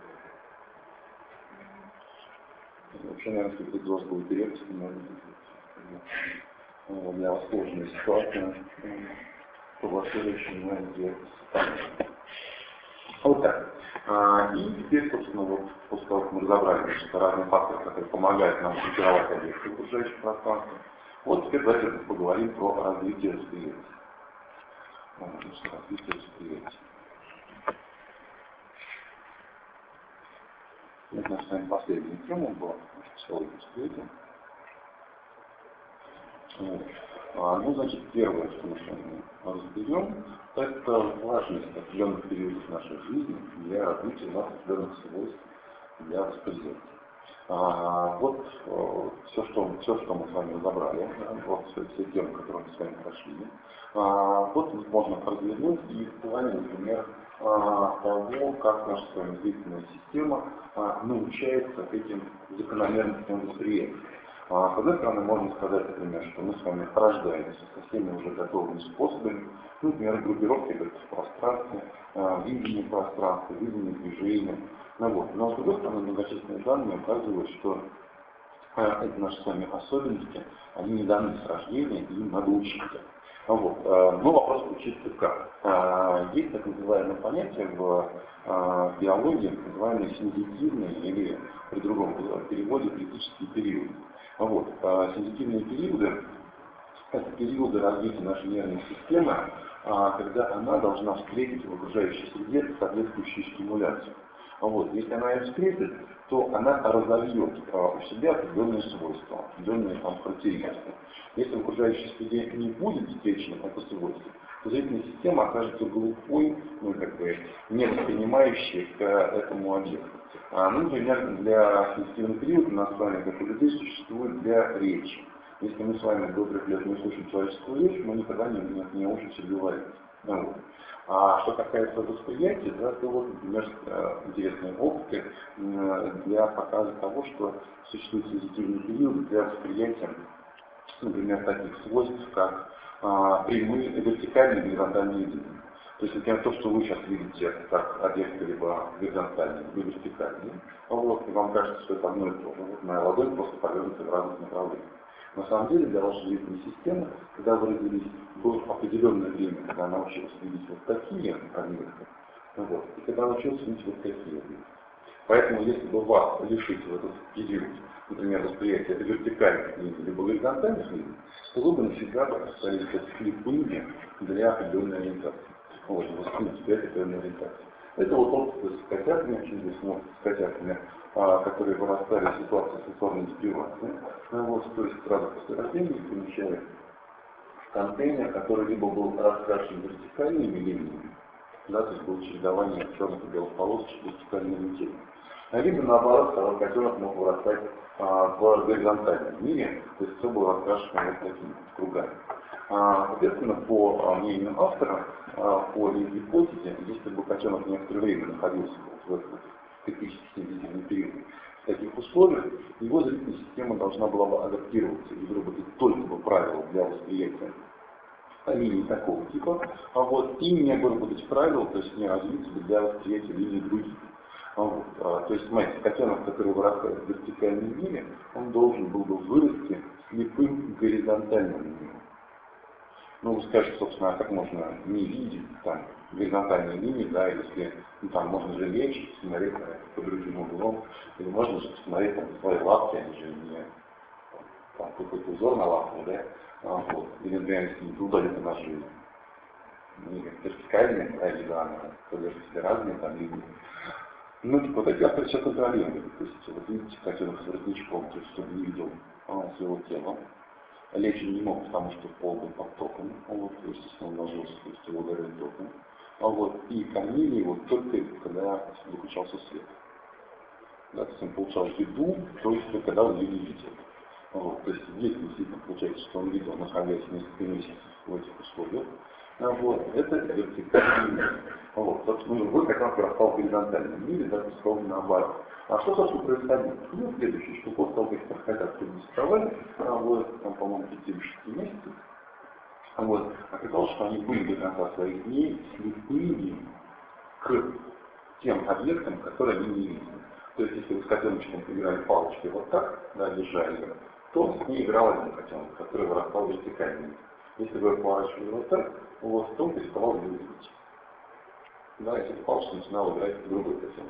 Вообще, наверное, какой-то взрослый директор, наверное, для вас сложная ситуация, согласующая, наверное, делать. Вот так. А, и теперь, собственно, вот после того, как мы разобрали, что разные факторы, которые помогают нам фильтровать объекты в окружающем пространстве, вот теперь давайте поговорим про развитие восприятия. Значит, развитие восприятия. Это наша с вами последняя тема была, психология восприятия. Вот. А, ну, значит, первое, что мы с вами разберем, это важность определенных периодов нашей жизни для развития у нас определенных свойств для восприятия. А, вот а, все, что, все, что мы с вами разобрали, да, вот все, все темы, которые мы с вами прошли, а, вот можно развернуть и в плане, например, а, того, как наша с вами зрительная система а, научается этим закономерностям восприятия. А, с одной стороны, можно сказать, например, что мы с вами рождаемся со всеми уже готовыми способами, ну, например, группировки в пространстве, а, видение пространства, видение движения. Ну, вот. Но с другой стороны, многочисленные данные указывают, что а, эти наши с вами особенности, они не даны с рождения, и им надо учиться. Вот. Ну, вопрос учиться как? Есть так называемое понятие в биологии, так называемые сензитивные или при другом переводе критические периоды. Вот. Сензитивные периоды – это периоды развития нашей нервной системы, когда она должна встретить в окружающей среде соответствующую стимуляцию. Вот. Если она ее встретит, то она разовьет у себя определенные свойства, определенные там, характеристики. Если в окружающей среде не будет встречено это свойство, то зрительная система окажется глухой, ну, как бы, не воспринимающей к этому объекту. А, ну, например, для сенситивного периода на с вами, как у людей, существует для речи. Если мы с вами до трех лет не слышим человеческую речь, мы никогда не, не, не учимся говорить. Ну, вот. А что касается восприятия, да, то вот, например, интересные опыты для показа того, что существуют сенситивные периоды для восприятия, например, таких свойств, как а, прямые, вертикальные и горизонтальные видения. То есть, например, то, что вы сейчас видите как объекты либо горизонтальные, либо вертикальные, вот, и вам кажется, что это одно и то же. Вот моя ладонь просто повернута в разных направлениях. На самом деле, для вашей зрительной системы, когда вы родились, было определенное время, когда она научилась видеть вот такие объекты, вот, и когда научилась видеть вот такие объекты. Поэтому, если бы вас лишить в этот период, например, восприятия вертикальных линий либо горизонтальных линий, то вы бы навсегда остались слепыми для определенной ориентации. Вот, восприятие определенной ориентации. Это вот опыт с котятами, очень здесь вот, с котятами, а, которые вырастали в ситуации сенсорной депривации. Ну, вот, то есть сразу после рождения помещали в контейнер, который либо был раскрашен вертикальными линиями, да, то есть было чередование черных и белых полосочек вертикально ориентированных. Либо наоборот, второй котенок мог вырастать а, в горизонтальном мире, то есть все было раскрашено вот такими кругами. А, соответственно, по а, мнению автора, а, по гипотезе, если бы котенок некоторое время находился в этом критически снизительном периоде, в таких условиях, его зрительная система должна была бы адаптироваться и выработать только бы правила для восприятия линий такого типа, а вот и не выработать правила, то есть не развиться для восприятия линий других. Вот. А, то есть, смотрите, котенок, который вырастает в вертикальном мире, он должен был бы вырасти слепым горизонтальным миром. Ну, вы скажете, собственно, а как можно не видеть там горизонтальные линии, да, если ну, там можно же лечь, смотреть на это по другим углом, или можно же посмотреть там свои лапки, они же не там какой-то узор на лапке, да, а, вот. Или, например, если не удалит на жизнь. Не как вертикальные, да, или да, она содержит в себе разные там линии. Ну, типа, вот эти авторы все контролируют. То есть, вот видите, котенок с воротничком, то есть, чтобы не видел а, своего тела. Лечь не мог, потому что пол был под током. Вот, то есть, если он ложился, то есть, его ударили током. А вот, и кормили его только когда выключался свет. Да, то есть, он получал еду, то есть, только когда он ее не видел. Вот, то есть, если действительно получается, что он видел, находясь несколько месяцев в этих условиях, а вот, это вертикальный мир. Вот, собственно, другой как раз вырастал в горизонтальном мире, да, ровно наоборот. А что, собственно, происходило? Ну, следующее, что после того, как проходят трудности, а вот, там, по-моему, пяти-шести месяцев, вот, оказалось, что они были до конца своих дней слепыми к тем объектам, которые они не видели. То есть, если вы с котеночком играли палочкой вот так, да, держали ее, то с ней играл один котенок, который вырастал вертикально. Если вы поворачивали вот так, у вас то он переставал ее видеть. Да, если палочка начинал играть другой котенок.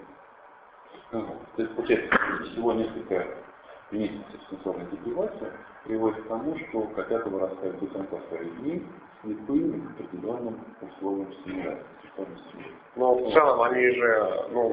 Ну, то есть, получается, всего несколько месяцев сенсорной депривации приводит к тому, что котята вырастают до конца своих дней слепыми к определенным условиям стимуляции. Но в целом они же ну,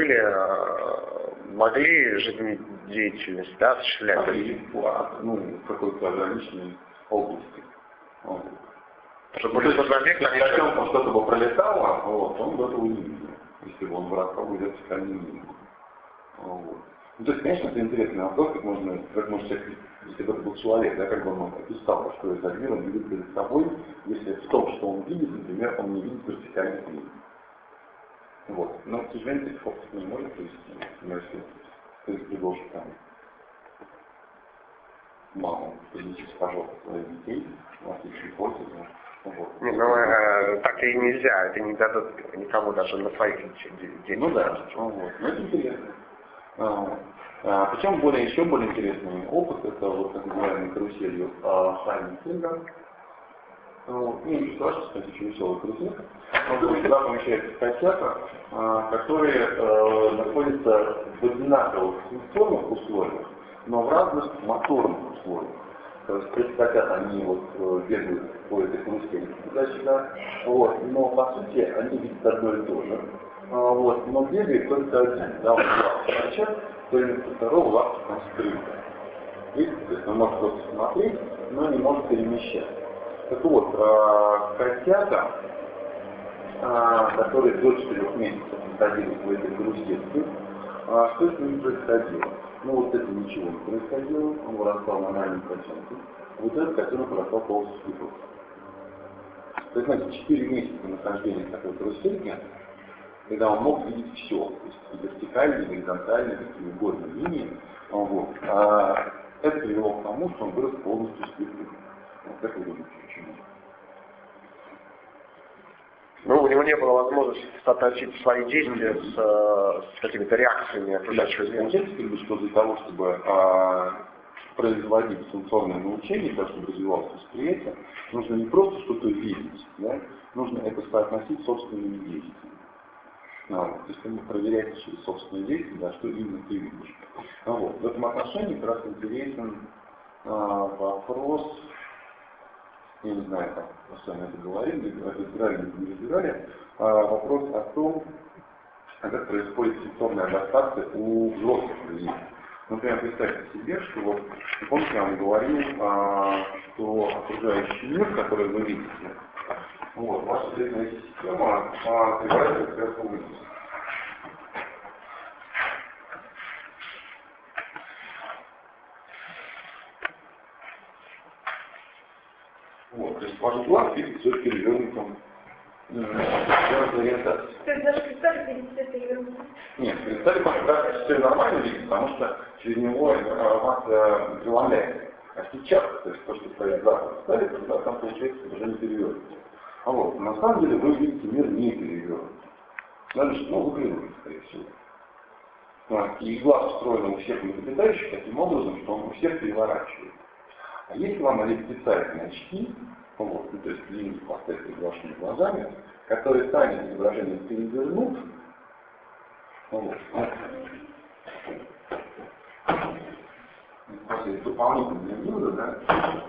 были, могли жизнедеятельность, да, осуществлять? Ну, в какой-то ограниченной области. Вот. Чтобы были объекты, если котенком что-то бы пролетало, вот, он бы этого не видел, если бы он вырастал бы вертикальным миром. Вот. Ну, то есть, конечно, это интересный вопрос, как можно, как может человек, если бы это был человек, да, как бы он описал, что это мир он видит перед собой, если в том, что он видит, например, он не видит вертикальных линий. Вот. Но, к сожалению, таких опытов не может привести. Например, если ты предложишь там маму принесить, пожалуйста, своих детей, у вас есть гипотеза. Вот. Не, ну, э, так и нельзя, это не дадут никому даже на своих детей. Ну да, вот. Но это интересно. А, а, причем более, еще более интересный опыт, это вот так называемый каруселью Хайна Кинга. Ну, не страшно, кстати, очень веселый карусель. Туда помещается котята, а, которые а, находятся в одинаковых сенсорных условиях, но в разных моторных условиях. То есть эти котята, они вот бегают по этой карусели туда-сюда, вот, но по сути они видят одно и то же. А, вот, но бегает только один, да, он лапки торчат, то вместо второго лапки там скрыты. Видите, то есть он может просто смотреть, но не может перемещаться. Так вот, а, котята, а, которые до четырех месяцев находились в этой карусельке, а, что с ними происходило? Ну вот это ничего не происходило, он вырастал нормальным котенком, вот этот котенок вырастал полностью слепым. То есть, знаете, четыре месяца нахождения в такой карусельке, когда он мог видеть все, то есть и вертикальные, и горизонтальные, какие угодно линии, вот. А это привело к тому, что он вырос полностью слепым. Вот как вы думаете, почему? Ну, у него не было возможности соотносить свои действия с, с какими-то реакциями окружающего мира. Получается, что для того, чтобы а, производить сенсорное научение, для того, чтобы развивалось восприятие, нужно не просто что-то видеть, да? Нужно это соотносить с собственными действиями. А, вот, то есть вы проверяете через собственные действия, да, что именно ты видишь. А, вот, в этом отношении как раз интересен а, вопрос, я не знаю, как мы с вами это говорили, разбирали или не разбирали, а, вопрос о том, как происходит сенсорная адаптация у взрослых людей. Например, представьте себе, что вот, помните, я вам говорил, а, что окружающий мир, который вы видите, Вот, ваша зрительная система открывается сверху вниз. Вот, то есть ваш глаз видит все перевернутым ориентацией. То есть даже кристаллик видит все перевернуто? Нет, кристаллик как раз все нормально видит, потому что через него информация преломляется. А сейчас, то есть то, что стоит за кристалликом, да, там получается уже не перевернуто. А вот, на самом деле вы видите мир не перевернут. Значит, ну, выглядит, скорее всего. А, и глаз устроен у всех млекопитающих таким образом, что он у всех переворачивает. А если вам надеть специальные очки, вот, ну, то есть линии поставить перед вашими глазами, которые сами изображение перевернут, вот, после дополнительные выводы, да,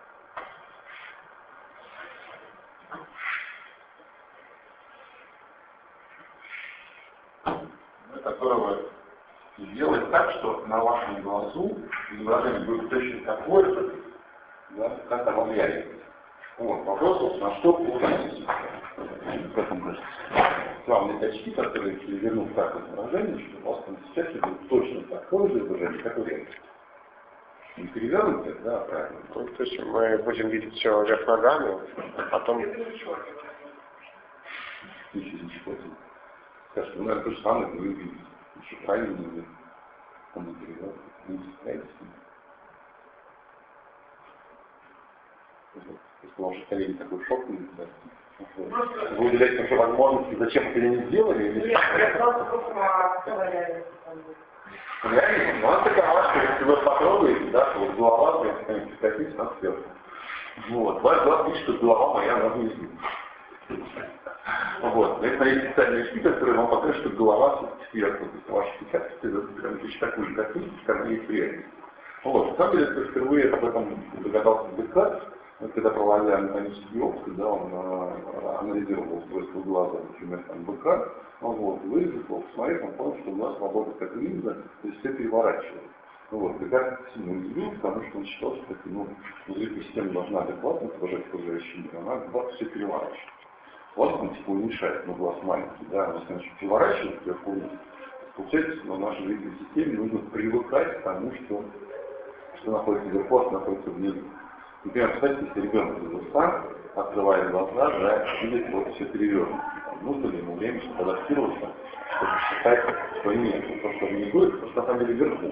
которого сделать так, что на вашем глазу изображение будет точно такое же, да, как оно влияет. Вот, вопрос, на что получается. В этом кажется. Главные очки, которые перевернут так изображение, что у вас там сейчас будет точно такое же изображение, как у реальности. Не перевернутое, да, правильно. Ну, то есть мы будем видеть все вверх ногами, а потом... Ничего не чипотит. Скажешь, ну, наверное, то же самое, вы видите. Еще правильно не видите. Он не перевернут, не стесняйтесь. Если ваши коллеги такой шок видят, да, вы уделяете нашу возможности, зачем это не сделали? Или... Нет, я просто просто говоря, реально, ну, она такова, что если вы потрогаете, да, то вот голова, прям, прикоснитесь на сверху. Вот, ваш глаз видит, что голова моя, она внизу. Вот, если есть специальные очки, которые вам покажут, что голова сверху, то есть ваши печатки, это прям точно такую же картинку, как она есть в реальности. Вот, на самом деле, я впервые об этом догадался быстро. Вот, когда проводя анатомический опыт, да, он а, анализировал устройство глаза, например, там, быка, вот, вырезал его, посмотрев, он понял, что глаз работает как линза, то есть все переворачивает. Вот, быка сильно удивил, потому что он считал, что это, ну, зрительная система должна адекватно отражать окружающий мир, она глаз все переворачивает. Глаз, он типа уменьшает, но глаз маленький, да, он значит переворачивает сверху вниз. Получается, что нашей зрительной системе нужно привыкать к тому, что, что находится вверху, а что находится внизу. Например, кстати, если ребенок из уста открывает глаза, да, видит вот все перевернуто. Нужно ли ему время, чтобы адаптироваться, чтобы считать, что нет, то, что внизу, это то, что на самом деле вверху.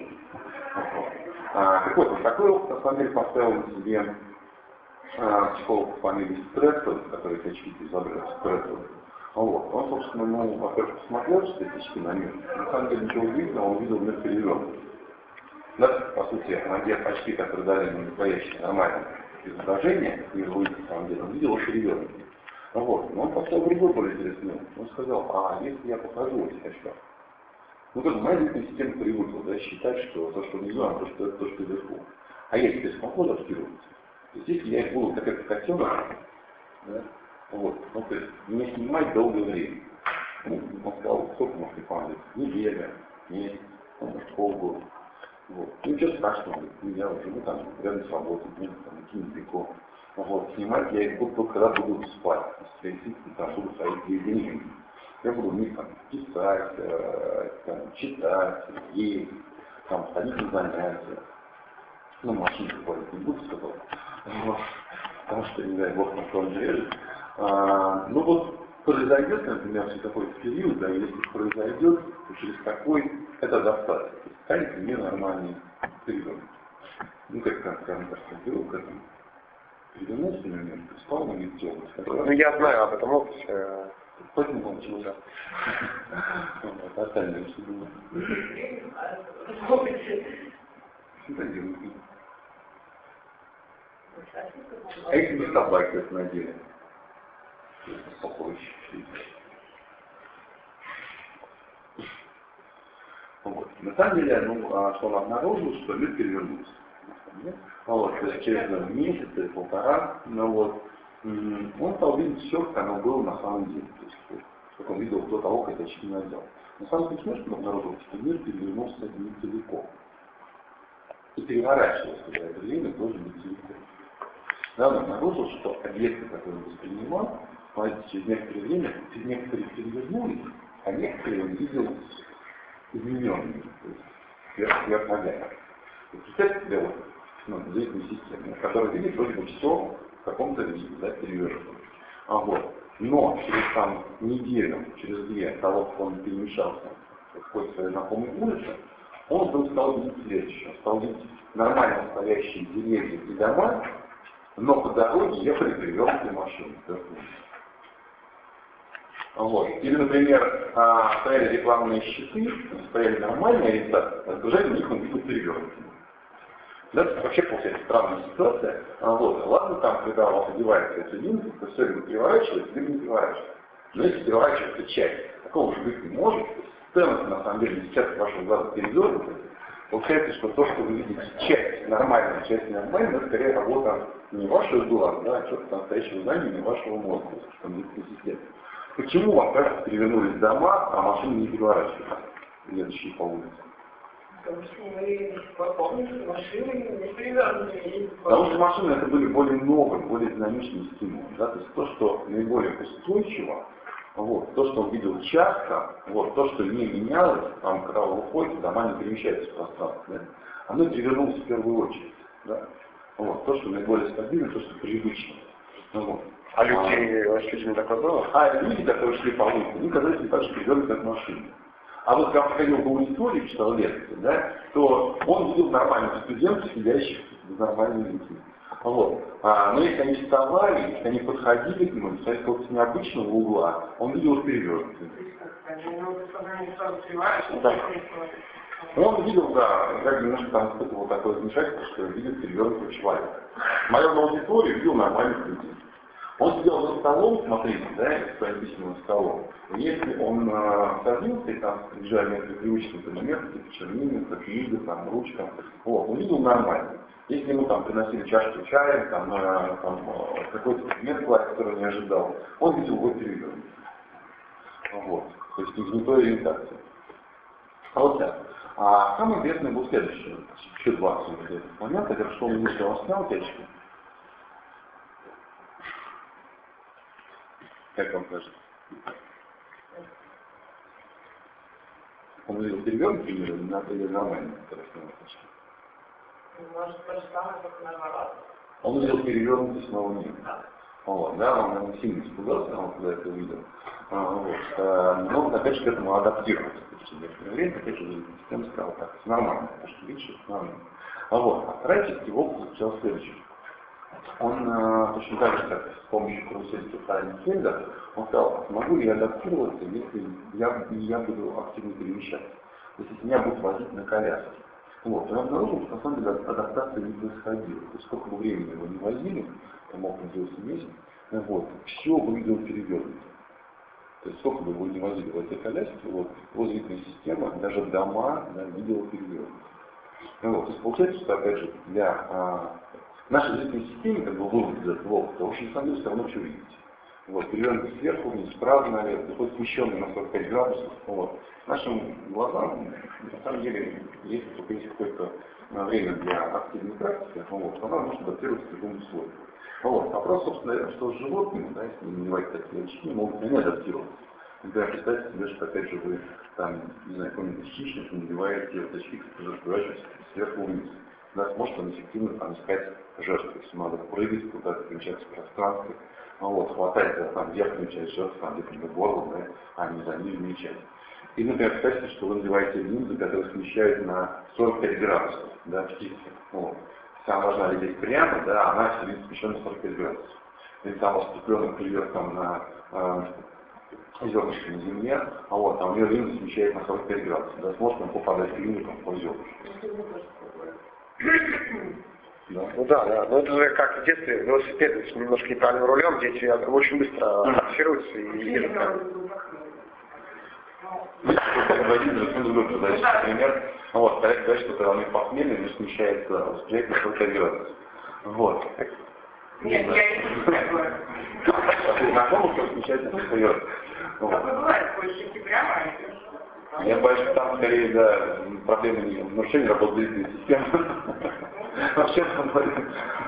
А, так вот, такой опыт на самом деле поставил на себе а, психолог по фамилии Стрэттон, который эти очки изобрел, Стрэттон. Вот. Он, собственно, ну, во-первых, посмотрел, что эти очки на мир. На самом деле ничего удивительного, он видел мир перевернутый. Да, по сути, надев очки, которые дали ему настоящее нормальное изображение, и вы, на самом деле, он видел его перевернутым. Вот. Но он поставил другой более интересный. Он сказал, а если я покажу эти очки? Ну, как моя зрительная система привыкла, да, считать, что то, что внизу, а то, что это то, что вверху. А если я смогу адаптироваться, то есть если я их буду, как это котенок, да, вот, ну, то есть не снимать долгое время. Ну, он сказал, сколько может понадобиться? Неделя, месяц, ну, может, полгода. Вот. Ну, ничего страшного, я уже, ну, там, рядом с работой, ну, там, идти недалеко. Вот. Снимать я их буду только когда буду спать, то есть, там, буду ходить две дни. Я буду в них, там, писать, э, там, читать, есть, там, ходить на занятия. Ну, машину ходить не буду, сказал. Вот. Потому что, не дай бог, на том деле. А, ну, вот, произойдет, например, все такой период, да, если произойдет, то через какой это адаптация. Станет мне нормальный период. Ну, как, как, скажем так, период к этому. Перевернулся, например, спал на лицо. Ну, я знаю об этом опыте. Поэтому он начался. Тотально, если было. А если не собаки это надели? Спокойно. Вот. На самом деле, ну, что он обнаружил, что мир перевернулся. Вот, то есть через месяц или полтора, ну, вот, он стал видеть все, как оно было на самом деле. То есть, как он видел до того, как эти очки надел. Но самое смешное, что он обнаружил, что мир перевернулся не целиком. И переворачивался за это время тоже не целиком. Да, он обнаружил, что объекты, которые он воспринимал, смотрите, через некоторое время, через некоторые перевернулись, а некоторые он видел измененными, то есть вверх ногами. Представьте себе вот, ну, двигательную систему, которая видит вроде бы все в каком-то виде, да, перевернутом. А вот. Но через там неделю, через две, того, как он перемешался в какой-то своей знакомой улице, он вдруг стал видеть следующее. Стал видеть нормально стоящие деревья и дома, но по дороге ехали перевернутые машины. Вот. Или, например, стояли рекламные щиты, стояли нормальные ориентации, а сбежали на них он видел перевернутые. Да, вообще получается странная ситуация. А вот, ладно, там, когда у вас одевается эти линзы, то все либо переворачивается, либо не переворачивается. Но если переворачивается часть, такого же быть не может. Сцена, на самом деле, сейчас вашего глаза перевернута. Получается, что то, что вы видите часть нормальная, часть нормальная, это скорее работа не вашего глаза, да, а что-то настоящего знания, не вашего мозга, что там есть. Почему вам кажется, перевернулись дома, а машины не переворачиваются, едущие по улице? Потому что мы до сих пор помним, что машины не перевернутые. Потому что машины это были более новые, более динамичные стимулы. Да? То есть то, что наиболее устойчиво, вот, то, что он видел часто, вот, то, что не менялось, там, когда вы уходите, дома не перемещаются в пространстве, да? Оно перевернулось в первую очередь. Да? Вот, то, что наиболее стабильно, то, что привычно. Вот. А людей, а, с людьми такое было? А люди, которые шли по улице, они казались не так же перевернуты, как машины. А вот когда приходил в аудиторию, читал лекции, да, то он видел нормальных студентов, сидящих с нормальными людьми. Вот. А, но если они вставали, если они подходили к нему, если они с необычного угла, он видел их перевернутыми. Да. Он видел, да, как немножко там испытывал такое замешательство, что видит перевернутого человека. Смотрел на аудиторию, видел нормальных людей. Он сидел за столом, смотрите, да, своим письменным столом. И если он э, садился, и там лежали некоторые привычные предметы, типа чернильница, книга, там, ручка, вот, он видел нормально. Если ему там приносили чашку чая, там, э, там э, какой-то предмет класть, который он не ожидал, он видел его перевернутым. Вот, то есть не той ориентации. А вот так. А самое интересное было следующее. Еще два интересных момента. Это что он видел, он снял утечку. Как вам кажется? Он видел перевернутый мир или нормально? Может, то же самое, только наоборот. Он видел перевернутый снова мир. Вот, да, он, он сильно испугался, он когда это увидел. А, вот, а, но он опять же к этому адаптировался. В некоторое время, опять же, система сказала, так, это нормально, потому что видишь, это нормально. А вот, а вторая часть его заключалась в следующем. Он э, точно так же, как с помощью карусельки Хайнфельда, он сказал, смогу ли я адаптироваться, если я, я буду активно перемещаться, если меня будут возить на коляске. Вот. И он обнаружил, что на самом деле адаптация не происходила. То есть сколько бы времени его не возили, там мог делать месяц, вот, все выглядело перевернуто. То есть сколько бы его не возили в этой коляске, вот, его зрительная система, даже дома, да, видела перевернуто. Вот. То есть получается, что опять же для а, нашей зрительной системе, как бы вывод из этого опыта, в общем, на самом деле все равно что видите. Вот, перевернутый сверху вниз, справа налево, хоть смещенный на сорок пять градусов. Вот. Нашим глазам, на самом деле, если только есть какое-то время для активной практики, вот, она может адаптироваться к любому условию. Вот. Вопрос, собственно, что с животными, да, если не надевать такие очки, могут не адаптироваться. Например, представьте себе, что опять же вы там, не знаю, какой-нибудь хищник, надеваете вот очки, которые открываются сверху вниз. Да, сможет он эффективно там искать жертву, если надо прыгать куда-то, перемещаться в пространстве. Вот, хватать за там, верхнюю часть жертвы, там где-то горло, да, а не за нижнюю часть. И, например, представьте, что вы надеваете линзы, которые смещают на сорок пять градусов, да, птицы. Вот. Если она должна лететь прямо, да, она все время смещена на сорок пять градусов. Если там оступленный плывет там на э, зернышко на земле, а вот, там ее линза смещает на сорок пять градусов, да, сможет он попадать в линзу там, по зернышку. Да. Ну да, да, но это же как в детстве, велосипед с немножко неправильным рулем, дети очень быстро адаптируются и едут так. Водитель, например, вот, человек говорит, что когда он не похмельный, не смещается восприятие на сорок пять градусов. Вот. Нет, я не знаю. А ты знакомый, кто смещается на сорок градусов? Такое бывает, больше прямо. Я боюсь, что там скорее, да, проблемы не в нарушении работы зрительной системы. Вообще,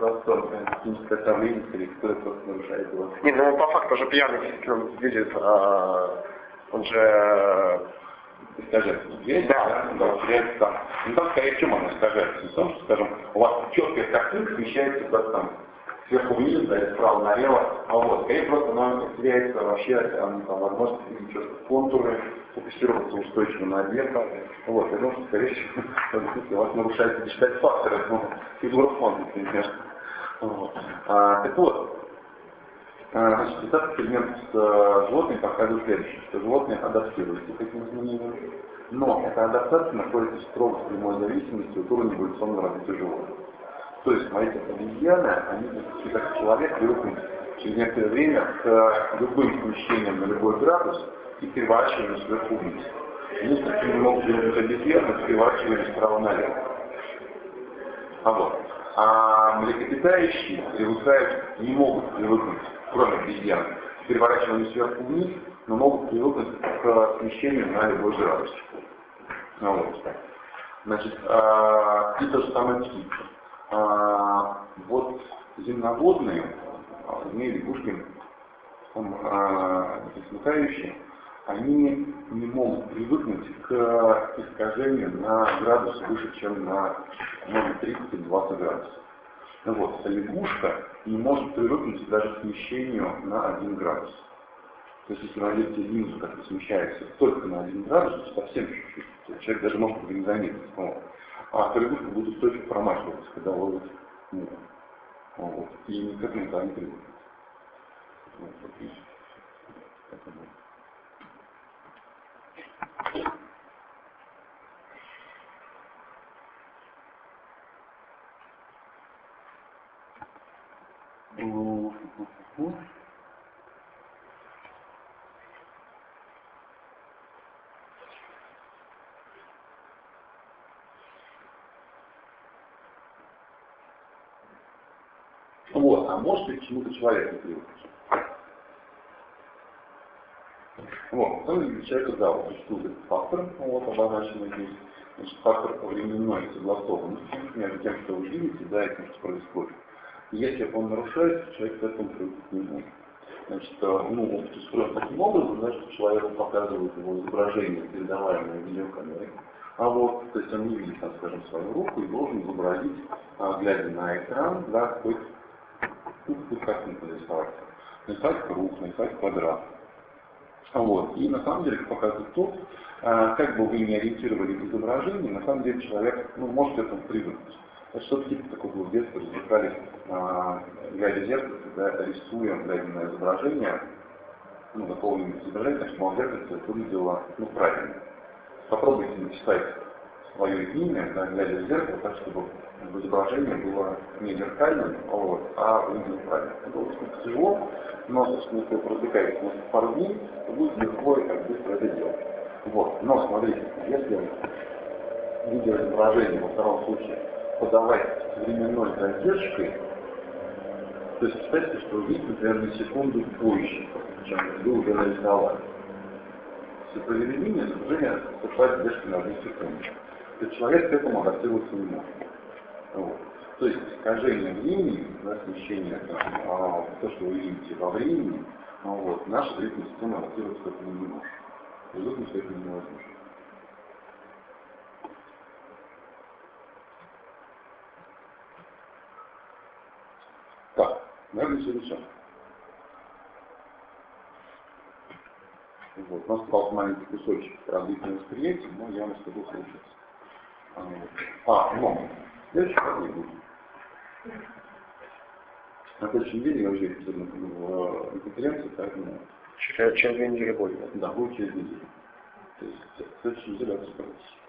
просто техническое давление, которое просто нарушает его. Не, ну по факту же пьяный действительно видит, а, он же... Искажается. Есть, да, да, да, теряется там. Ну там скорее в чем она искажается? Не в том, что, скажем, у вас четкая картинка смещается куда-то там сверху вниз, да, справа налево, а вот, скорее просто она теряется вообще там, там возможность видеть что-то контуры, фокусироваться устойчиво на объектах. Вот, я думаю, что, скорее всего, в этом смысле у вас нарушается считать факторы, ну, фигура фонда, конечно. Вот. А, так вот, значит, этот эксперимент с э, животными показывает следующее, что животные адаптируются к этим изменениям, но эта адаптация находится строго в прямой зависимости от уровня эволюционного развития животных. То есть, смотрите, обезьяны, они, как человек, привыкнут через некоторое время к любым смещениям на любой градус и переворачиванию сверху вниз. Если не могут привыкнуть обезьяны, то переворачивание справа налево. А вот. А млекопитающие привыкают, не могут привыкнуть, кроме обезьян, к переворачиванию сверху вниз, но могут привыкнуть к смещению на любой градус. Ну, вот. Значит, а, и то же самое птицы. А, вот земноводные, змеи, лягушки, там, а, смыкающие, они не могут привыкнуть к искажению на градус выше, чем на ноль тридцать-двадцать градусов. Ну вот, а лягушка не может привыкнуть даже к смещению на один градус. То есть, если наводите линзу, как-то смещается только на один градус, то совсем чуть-чуть. Человек даже может не заметить. Вот. А лягушка будет устойчиво промахиваться, когда ловит муху. Вот. И никак никогда не привыкнет. Вот, вот, видите. Это будет. Вот, а может ли к чему-то человек не привыкнуть? Вот, на самом деле, человека, да, вот существует этот фактор, вот, обозначенный здесь, значит, фактор временной согласованности между тем, что вы видите, да, и тем, что происходит. И если он нарушается, человек к этому привыкнуть не может. Значит, ну, опыт устроен таким образом, значит, человеку показывают его изображение, передаваемое видеокамерой. А вот, то есть он не видит, там, скажем, свою руку и должен изобразить, а, глядя на экран, да, какой-то, ну, какую-то картинку нарисовать. Нарисовать круг, нарисовать квадрат. Вот. И на самом деле, как показывает то, а, как бы вы ни ориентировали изображение, на самом деле человек, ну, может к этому привыкнуть. Это что-то типа такого в детстве развлекались, а, глядя в зеркало, когда рисуем, глядя на изображение, ну, какого-нибудь изображения, значит, мол, зеркало выглядело, ну, правильно. Попробуйте написать свое имя, да, глядя в зеркало, так, чтобы изображение было не зеркальным, а, вот, а выглядело правильно. Это очень тяжело, но, собственно, если вы развлекаетесь на пару дней, то будет легко и как быстро это делать. Вот. Но смотрите, если видеоизображение во втором случае подавать с временной задержкой, то есть представьте, что вы видите, например, на секунду позже, чем вы уже нарисовали. Если провели линию, изображение совершает задержку на одну секунду. То есть человек к этому адаптироваться не может. Вот. То есть искажение времени, да, смещение, а, то, что вы видите во времени, а, вот, наша зрительная система адаптироваться к этому не может. Привыкнуть к этому невозможно. Так, наверное, все все. Вот. У нас остался маленький кусочек продолжительного восприятия, но я вам скажу случится. А, вот. а, ну, следующий как будет. На следующей неделе я уже в конференции, поэтому... Через, через две недели будет. Да, будет через неделю. То есть в следующей неделе это скажется.